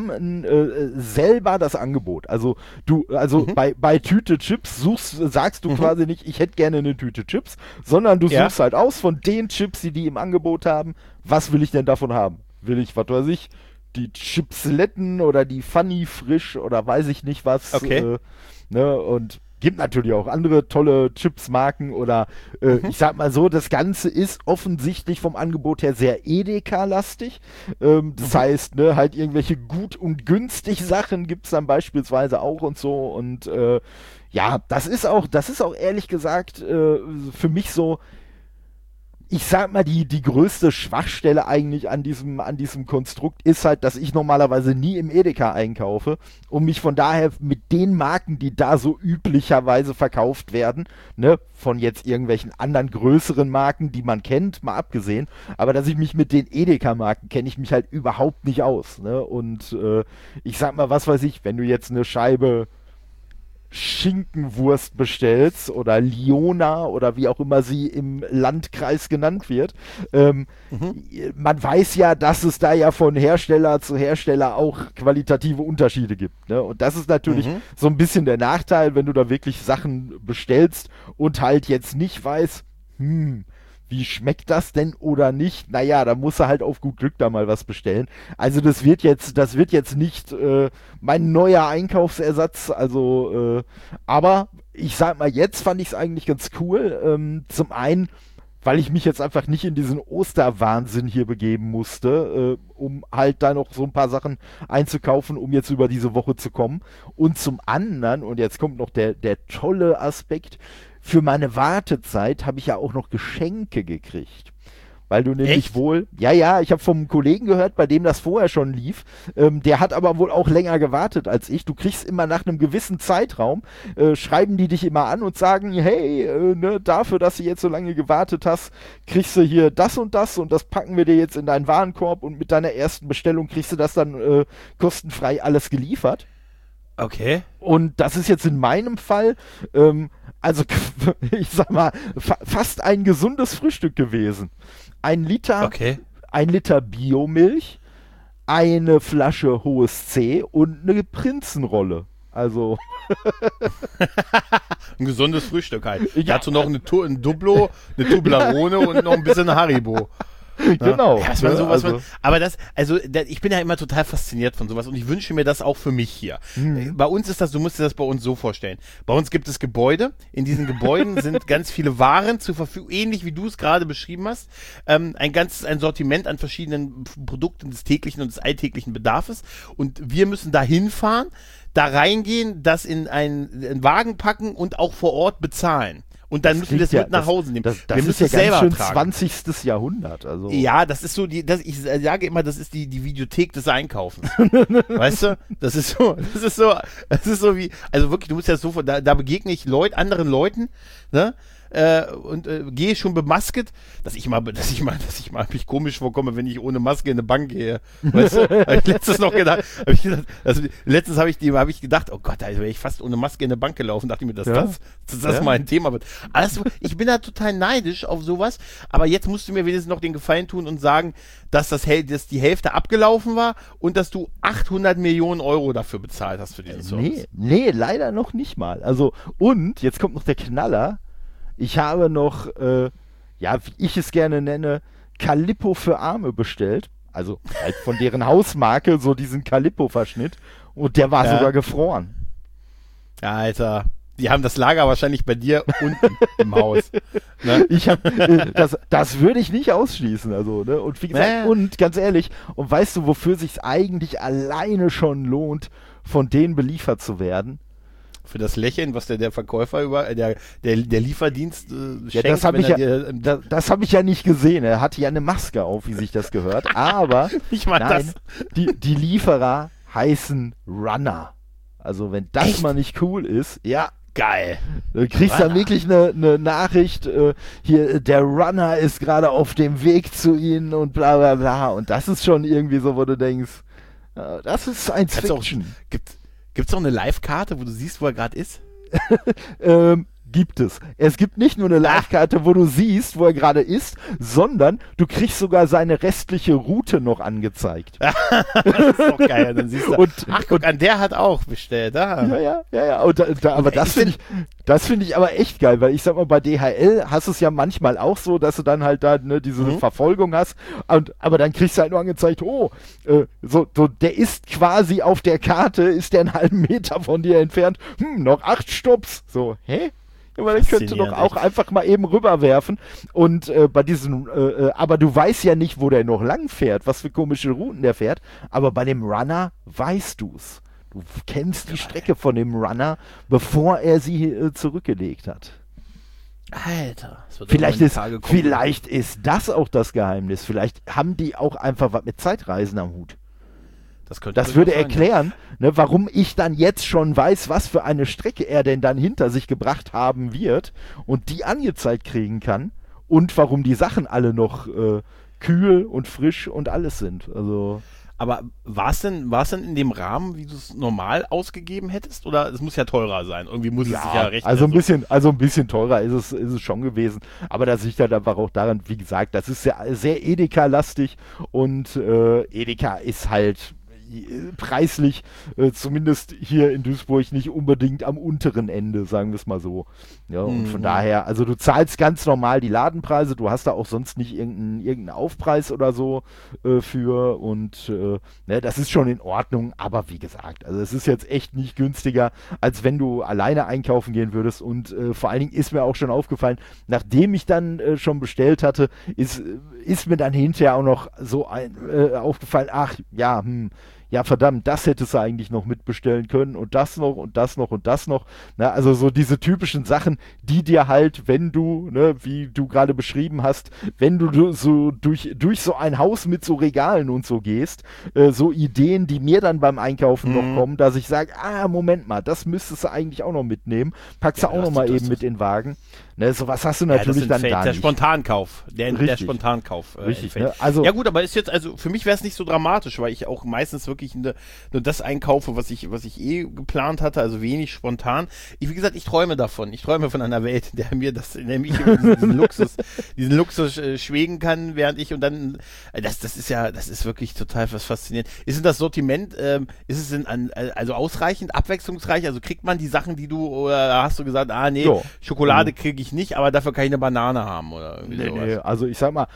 selber das Angebot. Also bei Tüte Chips sagst du quasi nicht, ich hätte gerne eine Tüte Chips, sondern du suchst halt aus von den Chips, die im Angebot haben, was will ich denn davon haben? Will ich, was weiß ich, die Chipsletten oder die Funny Frisch oder weiß ich nicht was. Okay. Und gibt natürlich auch andere tolle Chipsmarken oder ich sag mal so, das Ganze ist offensichtlich vom Angebot her sehr Edeka-lastig. Das heißt, ne, halt irgendwelche gut und günstig Sachen gibt's dann beispielsweise auch und so und das ist auch ehrlich gesagt für mich so, ich sag mal, die größte Schwachstelle eigentlich an diesem Konstrukt ist halt, dass ich normalerweise nie im Edeka einkaufe und mich von daher mit den Marken, die da so üblicherweise verkauft werden, ne, von jetzt irgendwelchen anderen größeren Marken, die man kennt, mal abgesehen, aber dass ich mich mit den Edeka-Marken kenne ich mich halt überhaupt nicht aus, ne, und ich sag mal, was weiß ich, wenn du jetzt eine Scheibe Schinkenwurst bestellst oder Liona oder wie auch immer sie im Landkreis genannt wird. Man weiß ja, dass es da ja von Hersteller zu Hersteller auch qualitative Unterschiede gibt. Ne? Und das ist natürlich so ein bisschen der Nachteil, wenn du da wirklich Sachen bestellst und halt jetzt nicht weißt, wie schmeckt das denn oder nicht? Naja, da musst du halt auf gut Glück da mal was bestellen. Also das wird jetzt nicht mein neuer Einkaufsersatz, aber ich sag mal, jetzt fand ich es eigentlich ganz cool. Zum einen, weil ich mich jetzt einfach nicht in diesen Osterwahnsinn hier begeben musste, um halt da noch so ein paar Sachen einzukaufen, um jetzt über diese Woche zu kommen. Und zum anderen, und jetzt kommt noch der tolle Aspekt, für meine Wartezeit habe ich ja auch noch Geschenke gekriegt. Weil du nämlich ich habe vom Kollegen gehört, bei dem das vorher schon lief, der hat aber wohl auch länger gewartet als ich. Du kriegst immer nach einem gewissen Zeitraum, schreiben die dich immer an und sagen, hey, dafür, dass du jetzt so lange gewartet hast, kriegst du hier das und das packen wir dir jetzt in deinen Warenkorb und mit deiner ersten Bestellung kriegst du das dann kostenfrei alles geliefert. Okay. Und das ist jetzt in meinem Fall, ich sag mal, fast ein gesundes Frühstück gewesen. Ein Liter Biomilch, eine Flasche Hohes C und eine Prinzenrolle. Also. Ein gesundes Frühstück halt. Dazu noch ein Duplo, eine Toblerone und noch ein bisschen Haribo. Genau. Ja, aber ich bin ja immer total fasziniert von sowas und ich wünsche mir das auch für mich hier. Bei uns ist das, du musst dir das bei uns so vorstellen. Bei uns gibt es Gebäude. In diesen Gebäuden sind ganz viele Waren zur Verfügung, ähnlich wie du es gerade beschrieben hast. Ein Sortiment an verschiedenen Produkten des täglichen und des alltäglichen Bedarfs. Und wir müssen da hinfahren, da reingehen, das in einen Wagen packen und auch vor Ort bezahlen. Und dann müssen wir das mit nach Hause nehmen. Wir müssen es selber tragen. 20. Jahrhundert. Also. Ja, das ist so, ich sage immer, das ist die Videothek des Einkaufens. Weißt du? Das ist so wie, also wirklich, du musst ja so, da begegne ich anderen Leuten, ne? und gehe schon bemasket, dass ich mal mich komisch vorkomme, wenn ich ohne Maske in eine Bank gehe. Weißt du? Hab ich letztens noch gedacht, letztens habe ich gedacht, oh Gott, da wäre ich fast ohne Maske in eine Bank gelaufen, dachte ich mir, das mal ein Thema wird. Alles, ich bin da total neidisch auf sowas, aber jetzt musst du mir wenigstens noch den Gefallen tun und sagen, dass die Hälfte abgelaufen war und dass du 800 Millionen Euro dafür bezahlt hast für diesen Service. Nee, leider noch nicht mal. Also, und jetzt kommt noch der Knaller. Ich habe noch, wie ich es gerne nenne, Calippo für Arme bestellt. Also halt von deren Hausmarke, so diesen Calippo-Verschnitt. Und der war sogar gefroren. Ja, Alter. Die haben das Lager wahrscheinlich bei dir unten im Haus. Ne? Das würde ich nicht ausschließen. Also, ne? Und wie gesagt, und ganz ehrlich, und weißt du, wofür sich eigentlich alleine schon lohnt, von denen beliefert zu werden? Für das Lächeln, was der Verkäufer der Lieferdienst schenkt. Das habe ich ja nicht gesehen. Er hatte ja eine Maske auf, wie sich das gehört. Aber die Lieferer heißen Runner. Also wenn das Echt? Mal nicht cool ist, ja. Geil. Du kriegst dann wirklich eine Nachricht, hier, der Runner ist gerade auf dem Weg zu Ihnen und bla bla bla. Und das ist schon irgendwie so, wo du denkst, das ist Science Fiction. Gibt's auch eine Live-Karte, wo du siehst, wo er gerade ist? Gibt es. Es gibt nicht nur eine Live-Karte, wo du siehst, wo er gerade ist, sondern du kriegst sogar seine restliche Route noch angezeigt. Das ist doch geil. Dann siehst du, guck, an der hat auch bestellt. Ja. Aber das finde ich aber echt geil, weil ich sag mal, bei DHL hast du es ja manchmal auch so, dass du dann halt da diese Verfolgung hast, aber dann kriegst du halt nur angezeigt, der ist quasi auf der Karte, ist der einen halben Meter von dir entfernt, noch 8 Stopps. So, hä? Aber den könntest du doch auch einfach mal eben rüberwerfen. Und bei diesen, aber du weißt ja nicht, wo der noch lang fährt, was für komische Routen der fährt. Aber bei dem Runner weißt du's. Du kennst die Strecke von dem Runner, bevor er sie zurückgelegt hat. Alter. Vielleicht ist das auch das Geheimnis. Vielleicht haben die auch einfach was mit Zeitreisen am Hut. Das würde erklären, ne, warum ich dann jetzt schon weiß, was für eine Strecke er denn dann hinter sich gebracht haben wird und die angezeigt kriegen kann und warum die Sachen alle noch kühl und frisch und alles sind. Also. Aber war es denn in dem Rahmen, wie du es normal ausgegeben hättest? Oder es muss ja teurer sein? Irgendwie muss es sich ja rechnen. Also ein bisschen teurer ist es schon gewesen. Aber das liegt halt einfach auch daran, wie gesagt, das ist sehr Edeka-lastig und Edeka ist halt preislich, zumindest hier in Duisburg, nicht unbedingt am unteren Ende, sagen wir es mal so. Ja, und von daher, also du zahlst ganz normal die Ladenpreise, du hast da auch sonst nicht irgendeinen Aufpreis oder so für und das ist schon in Ordnung, aber wie gesagt, also es ist jetzt echt nicht günstiger, als wenn du alleine einkaufen gehen würdest und vor allen Dingen ist mir auch schon aufgefallen, nachdem ich dann schon bestellt hatte, ist mir dann hinterher auch noch so aufgefallen, ja verdammt, das hättest du eigentlich noch mitbestellen können und das noch und das noch und das noch. Na, also so diese typischen Sachen, die dir halt, wenn du, ne, wie du gerade beschrieben hast, wenn du so durch so ein Haus mit so Regalen und so gehst, so Ideen, die mir dann beim Einkaufen noch kommen, dass ich sage, Moment mal, das müsstest du eigentlich auch noch mitnehmen, packst du auch noch mal eben mit in den Wagen. Ne, sowas hast du natürlich dann da nicht. Der Spontankauf. Der Spontankauf. Richtig, ne? Also, ja gut, aber ist jetzt, also für mich wäre es nicht so dramatisch, weil ich auch meistens wirklich nur das einkaufe, was ich geplant hatte, also wenig spontan. Wie gesagt, ich träume davon. Ich träume von einer Welt, in der mich diesen Luxus schwägen kann, während ich und dann, das ist wirklich total faszinierend. Ist denn das Sortiment, ist es denn also ausreichend, abwechslungsreich? Also kriegt man die Sachen, die du, oder hast du gesagt, Schokolade kriege ich nicht, aber dafür kann ich eine Banane haben oder irgendwie sowas. Nee, also ich sag mal,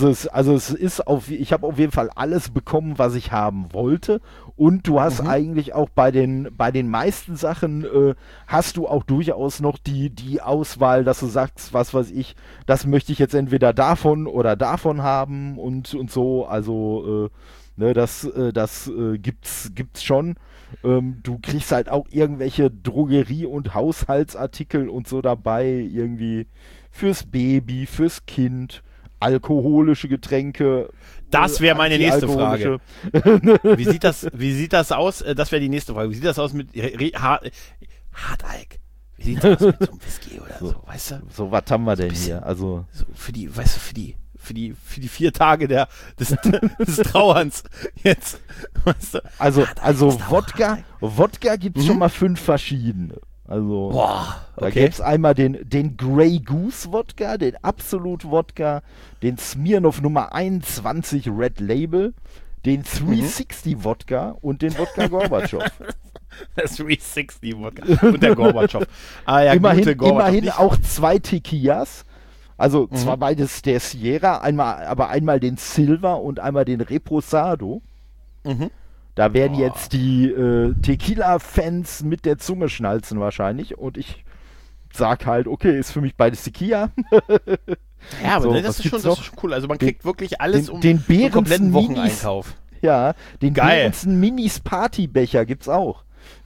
ich habe auf jeden Fall alles bekommen, was ich haben wollte und du hast eigentlich auch bei den meisten Sachen hast du auch durchaus noch die Auswahl, dass du sagst, was weiß ich, das möchte ich jetzt entweder davon oder davon haben und so, also das gibt's schon. Du kriegst halt auch irgendwelche Drogerie- und Haushaltsartikel und so dabei, irgendwie fürs Baby, fürs Kind, alkoholische Getränke. Das wäre meine nächste Frage. Wie sieht das aus? Das wäre die nächste Frage. Wie sieht das aus mit Hartalk? Wie sieht's aus mit so einem Whisky oder so, weißt du? So, was haben wir denn bisschen, hier? Also so für die 4 Tage des Trauerns jetzt, weißt du? Also Wodka gibt's schon mal 5 verschiedene. Also Boah, da okay. gäbe es einmal den Grey Goose Wodka, den Absolut Wodka, den Smirnoff Nummer 21 Red Label, den 360 Wodka und den Wodka Gorbatschow. Der 360 Wodka und der Gorbatschow. Ah ja, immerhin Gorbatschow. auch 2 Tequillas. Also zwar beides der Sierra, einmal den Silver und einmal den Reposado. Da werden jetzt die Tequila-Fans mit der Zunge schnalzen wahrscheinlich. Und ich sag halt, okay, ist für mich beides Tequila. Ja, aber So, das ist schon cool. Also man kriegt wirklich alles den einen kompletten Behrensen Wocheneinkauf. Ja, den Geil. Behrensen Minis Partybecher gibt's auch.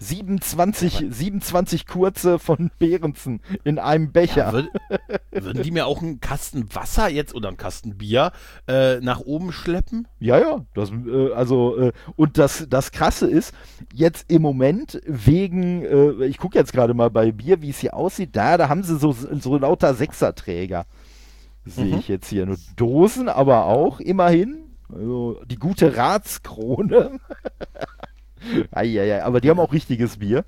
27 kurze von Behrensen in einem Becher. Ja, würden die mir auch einen Kasten Wasser jetzt oder einen Kasten Bier nach oben schleppen? Ja, und das Krasse ist, jetzt im Moment wegen, ich gucke jetzt gerade mal bei Bier, wie es hier aussieht, da haben sie so lauter Sechserträger. Sehe ich jetzt hier. Nur Dosen, aber auch immerhin. Also die gute Ratskrone. Aber die haben auch richtiges Bier.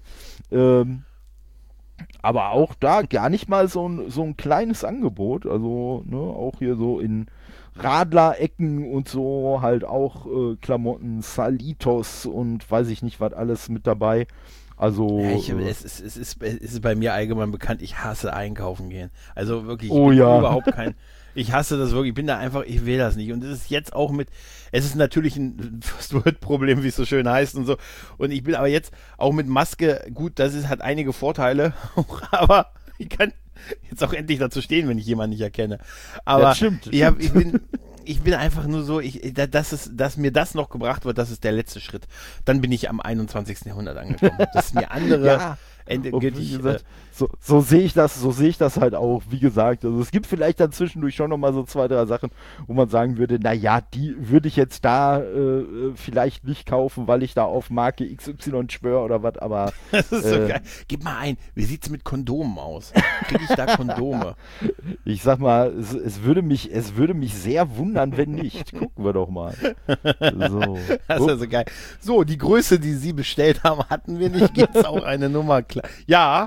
Aber auch da gar nicht mal so ein kleines Angebot. Also, ne, auch hier so in Radlerecken und so halt auch Klamotten, Salitos und weiß ich nicht, was alles mit dabei. Also. Ja, es ist bei mir allgemein bekannt, ich hasse einkaufen gehen. Also wirklich, überhaupt kein. Ich hasse das wirklich, ich bin da einfach, ich will das nicht. Und es ist jetzt auch es ist natürlich ein First-World-Problem, wie es so schön heißt und so. Und ich bin aber jetzt auch mit Maske, gut, hat einige Vorteile, aber ich kann jetzt auch endlich dazu stehen, wenn ich jemanden nicht erkenne. Aber das stimmt. Ich bin einfach nur so, dass mir das noch gebracht wird, das ist der letzte Schritt. Dann bin ich am 21. Jahrhundert angekommen. Dass mir andere endgültig... So sehe ich das halt auch, wie gesagt. Also es gibt vielleicht dann zwischendurch schon nochmal so 2, 3 Sachen, wo man sagen würde, naja, die würde ich jetzt da vielleicht nicht kaufen, weil ich da auf Marke XY schwöre oder was, aber... Das ist so geil. Gib mal ein, wie sieht's mit Kondomen aus? Kriege ich da Kondome? Ich sag mal, es würde mich sehr wundern, wenn nicht. Gucken wir doch mal. So. Das ist ja so geil. So, die Größe, die Sie bestellt haben, hatten wir nicht. Gibt's auch eine Nummer? Klar. Ja,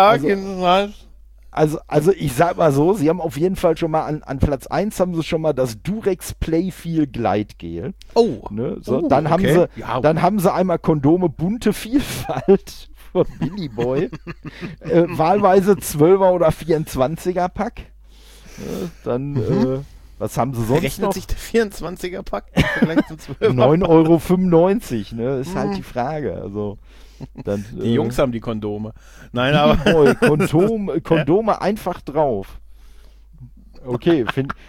also ich sag mal so, sie haben auf jeden Fall schon mal an Platz 1 haben sie schon mal das Durex Playfeel Gleitgel. Oh. Ne? So, dann haben sie einmal Kondome bunte Vielfalt von Billy Boy. Wahlweise 12er oder 24er Pack. Dann, was haben sie sonst Rechnet noch? sich der 24er Pack im Vergleich zum 12er? 9,95 €, ne? Ist halt die Frage. Also dann, die Jungs haben die Kondome. Nein, aber... Boy, Kondome einfach drauf. Okay,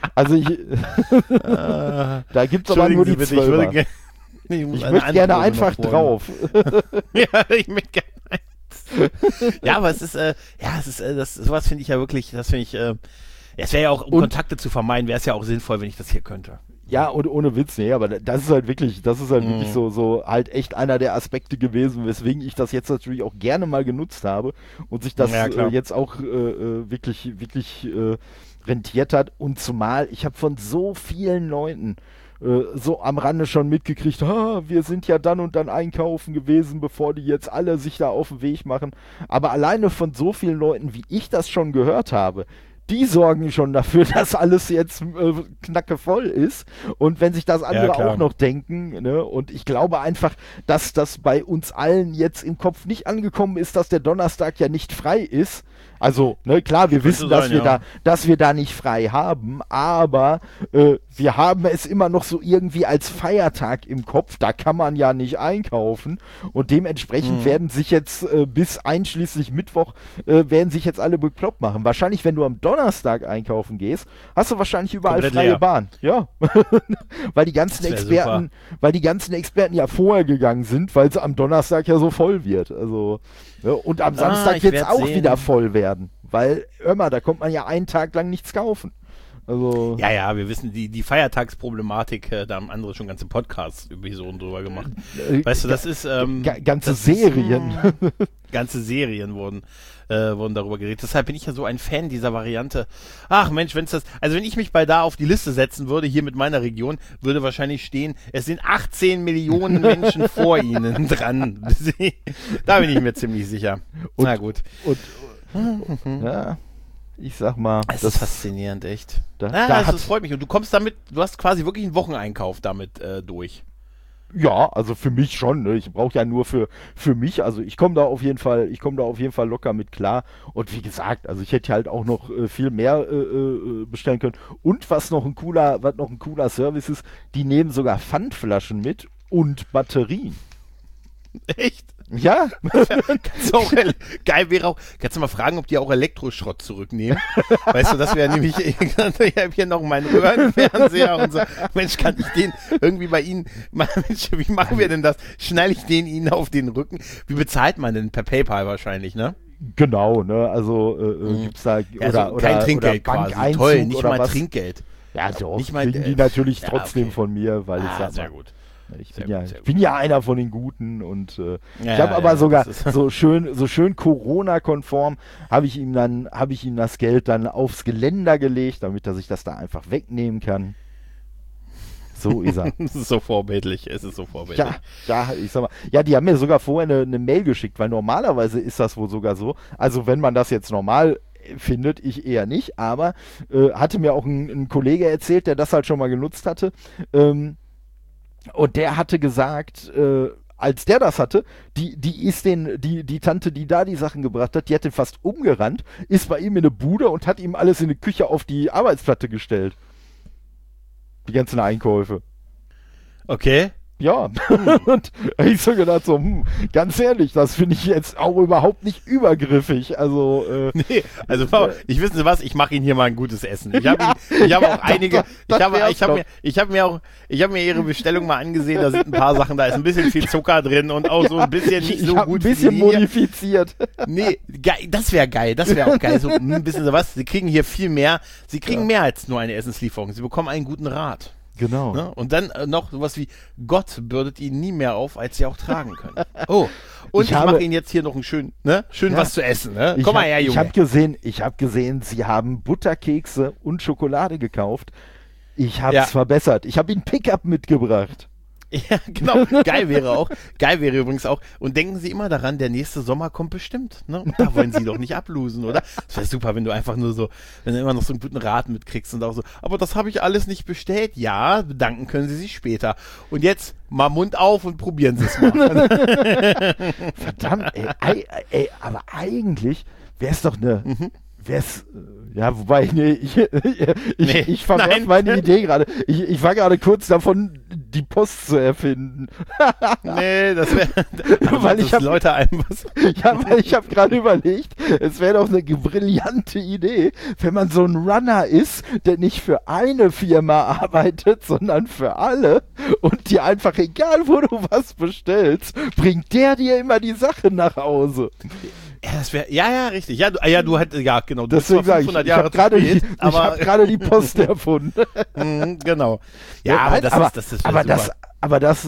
da gibt es aber nur die 12er. Ich möchte gerne einfach drauf. Ja, ich möchte gerne eins. Ja, aber sowas finde ich ja wirklich, es wäre ja auch, um Kontakte zu vermeiden, wäre es ja auch sinnvoll, wenn ich das hier könnte. Ja, und ohne Witz, nee, aber das ist halt wirklich so halt echt einer der Aspekte gewesen, weswegen ich das jetzt natürlich auch gerne mal genutzt habe und sich das jetzt auch wirklich rentiert hat. Und zumal, ich habe von so vielen Leuten so am Rande schon mitgekriegt, wir sind ja dann und dann einkaufen gewesen, bevor die jetzt alle sich da auf den Weg machen. Aber alleine von so vielen Leuten, wie ich das schon gehört habe, die sorgen schon dafür, dass alles jetzt knackevoll ist. Und wenn sich das andere auch noch denken, ne? Und ich glaube einfach, dass das bei uns allen jetzt im Kopf nicht angekommen ist, dass der Donnerstag ja nicht frei ist. Also, ne, klar, wir wissen, dass wir da nicht frei haben, aber wir haben es immer noch so irgendwie als Feiertag im Kopf, da kann man ja nicht einkaufen und dementsprechend werden sich jetzt bis einschließlich Mittwoch werden sich jetzt alle bekloppt machen. Wahrscheinlich, wenn du am Donnerstag einkaufen gehst, hast du wahrscheinlich überall komplett freie leer. Bahn. Ja, weil die ganzen Experten ja vorher gegangen sind, weil es am Donnerstag ja so voll wird. Also, ja, und am Samstag wird es auch wieder voll werden, weil, hör mal, da kommt man ja einen Tag lang nichts kaufen. Also Ja, wir wissen, die Feiertagsproblematik, da haben andere schon ganze Podcasts-Episoden drüber gemacht. Weißt du, das ist... ganze Serien. Ganze Serien wurden darüber geredet. Deshalb bin ich ja so ein Fan dieser Variante. Ach Mensch, wenn ich mich bei da auf die Liste setzen würde, hier mit meiner Region, würde wahrscheinlich stehen, es sind 18 Millionen Menschen vor Ihnen dran. Da bin ich mir ziemlich sicher. Na gut. Ja, ich sag mal. Das ist faszinierend, echt. Das freut mich. Und du kommst damit, du hast quasi wirklich einen Wocheneinkauf damit durch. Ja, also für mich schon, ne? Ich brauche ja nur für mich, also ich komme da auf jeden Fall locker mit klar. Und wie gesagt, also ich hätte halt auch noch viel mehr bestellen können. Und was noch ein cooler Service ist, die nehmen sogar Pfandflaschen mit und Batterien. Echt? Ja. Geil wäre auch, kannst du mal fragen, ob die auch Elektroschrott zurücknehmen? Weißt du, das wäre nämlich, ich habe hier noch meinen Röhrenfernseher und so. Mensch, kann ich den irgendwie bei Ihnen, Mensch, wie machen wir denn das? Schneide ich den Ihnen auf den Rücken? Wie bezahlt man denn? Per PayPal wahrscheinlich, ne? Genau, ne, also gibt's da, oder kein Trinkgeld quasi, toll, nicht mal was? Trinkgeld. Ja doch, nicht mal, kriegen die natürlich ja, trotzdem okay. von mir, weil ich sag sehr mal, gut. Ich bin ja einer von den Guten und ich Ja, habe aber ja, sogar das ist- so schön Corona-konform habe ich ihm das Geld dann aufs Geländer gelegt, damit er sich das da einfach wegnehmen kann. So ist er. Es ist so vorbildlich, Ja, ich sag mal, ja, die haben mir sogar vorher eine Mail geschickt, weil normalerweise ist das wohl sogar so. Also wenn man das jetzt normal findet, ich eher nicht, aber hatte mir auch ein Kollege erzählt, der das halt schon mal genutzt hatte. Und der hatte gesagt, als der das hatte, die Tante, die da die Sachen gebracht hat, die hat den fast umgerannt, ist bei ihm in eine Bude und hat ihm alles in die Küche auf die Arbeitsplatte gestellt. Die ganzen Einkäufe. Okay. Ja, und ich so gedacht so, ganz ehrlich, das finde ich jetzt auch überhaupt nicht übergriffig. Also, Nee, also ich wissen Sie was, ich mache Ihnen hier mal ein gutes Essen. Ich habe auch einige, ich habe mir Ihre Bestellung mal angesehen, da sind ein paar Sachen, da ist ein bisschen viel Zucker drin und auch so ein bisschen nicht so gut. Ein bisschen modifiziert. Nee, das wäre auch geil. So, wissen Sie was, Sie kriegen hier viel mehr, Sie kriegen mehr als nur eine Essenslieferung, Sie bekommen einen guten Rat. Genau. Ne? Und dann noch sowas wie, Gott bürdet Ihnen nie mehr auf, als Sie auch tragen können. Oh, und ich mache Ihnen jetzt hier noch schön was zu essen. Ne? Komm mal her, Junge. Ich habe gesehen, Sie haben Butterkekse und Schokolade gekauft. Ich habe es verbessert. Ich habe Ihnen Pickup mitgebracht. Ja, genau. Geil wäre übrigens auch. Und denken Sie immer daran, der nächste Sommer kommt bestimmt. Ne? Und da wollen Sie doch nicht ablosen, oder? Das wäre super, wenn du einfach nur so, wenn du immer noch so einen guten Rat mitkriegst und auch so, aber das habe ich alles nicht bestellt. Ja, bedanken können Sie sich später. Und jetzt mal Mund auf und probieren Sie es mal. Verdammt, ey, aber eigentlich wäre es doch eine... Ja, wobei, ich verwerfe meine Idee gerade. Ich war gerade kurz davon, die Post zu erfinden. Nee, das wäre... weil ich Leute einem was... Ja, weil ich habe gerade überlegt, es wäre doch eine brillante Idee, wenn man so ein Runner ist, der nicht für eine Firma arbeitet, sondern für alle und dir einfach, egal wo du was bestellst, bringt der dir immer die Sachen nach Hause. Ja, das wäre, richtig. Du hättest, genau. Du Deswegen sage ich habe gerade die Post erfunden. Genau. Ja, aber das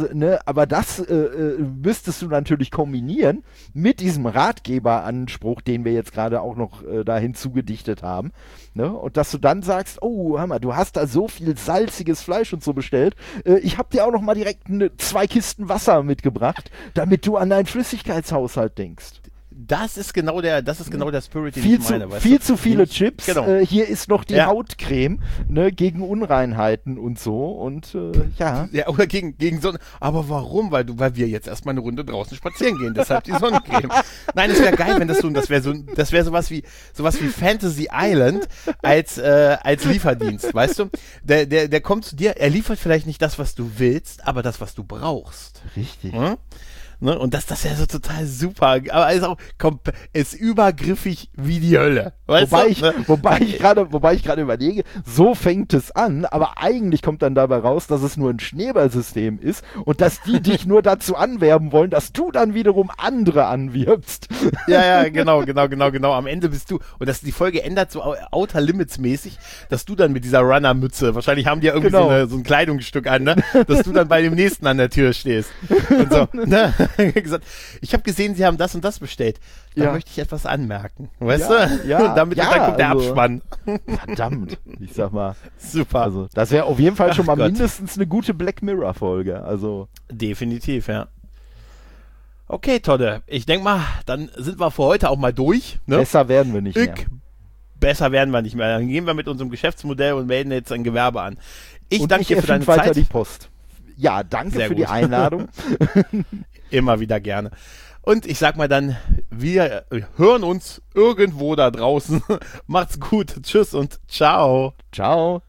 müsstest du natürlich kombinieren mit diesem Ratgeberanspruch, den wir jetzt gerade auch noch da hinzugedichtet haben. Ne? Und dass du dann sagst, oh, Hammer, du hast da so viel salziges Fleisch und so bestellt. Ich habe dir auch noch mal direkt 2 Kisten Wasser mitgebracht, damit du an deinen Flüssigkeitshaushalt denkst. Das ist genau der Spirit, den ich meine. Viel zu viele Chips. Genau. Hier ist noch die Hautcreme, ne, gegen Unreinheiten und so. Und ja. Ja, oder gegen Sonne. Aber warum? Weil wir jetzt erstmal eine Runde draußen spazieren gehen. Deshalb die Sonnencreme. Nein, es wäre geil, wenn das wäre sowas wie Fantasy Island als Lieferdienst, weißt du? Der kommt zu dir, er liefert vielleicht nicht das, was du willst, aber das, was du brauchst. Richtig. Hm? Ne? Und das ist ja so total super. Aber ist übergriffig wie die Hölle. Weißt wobei ich gerade überlege, so fängt es an, aber eigentlich kommt dann dabei raus, dass es nur ein Schneeballsystem ist und dass die dich nur dazu anwerben wollen, dass du dann wiederum andere anwirbst. Ja, genau. Am Ende bist du, und die Folge ändert so Outer Limits mäßig, dass du dann mit dieser Runner-Mütze, wahrscheinlich haben die ja irgendwie so ein Kleidungsstück an, ne? Dass du dann bei dem nächsten an der Tür stehst. Und so, ne? Gesagt, ich habe gesehen, sie haben das und das bestellt. Da möchte ich etwas anmerken. Weißt du? Ja, damit dann kommt der Abspann. Verdammt, ich sag mal. Super. Also, das wäre auf jeden Fall schon mal mindestens eine gute Black Mirror-Folge. Also. Definitiv, ja. Okay, Todde. Ich denke mal, dann sind wir für heute auch mal durch. Ne? Besser werden wir nicht mehr. Besser werden wir nicht mehr. Dann gehen wir mit unserem Geschäftsmodell und melden jetzt ein Gewerbe an. Ich danke dir für deine weiter Zeit. Die Post. Ja, danke für die Einladung. Immer wieder gerne. Und ich sag mal dann, wir hören uns irgendwo da draußen. Macht's gut. Tschüss und ciao. Ciao.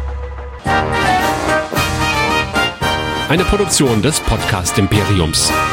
Eine Produktion des Podcast Imperiums.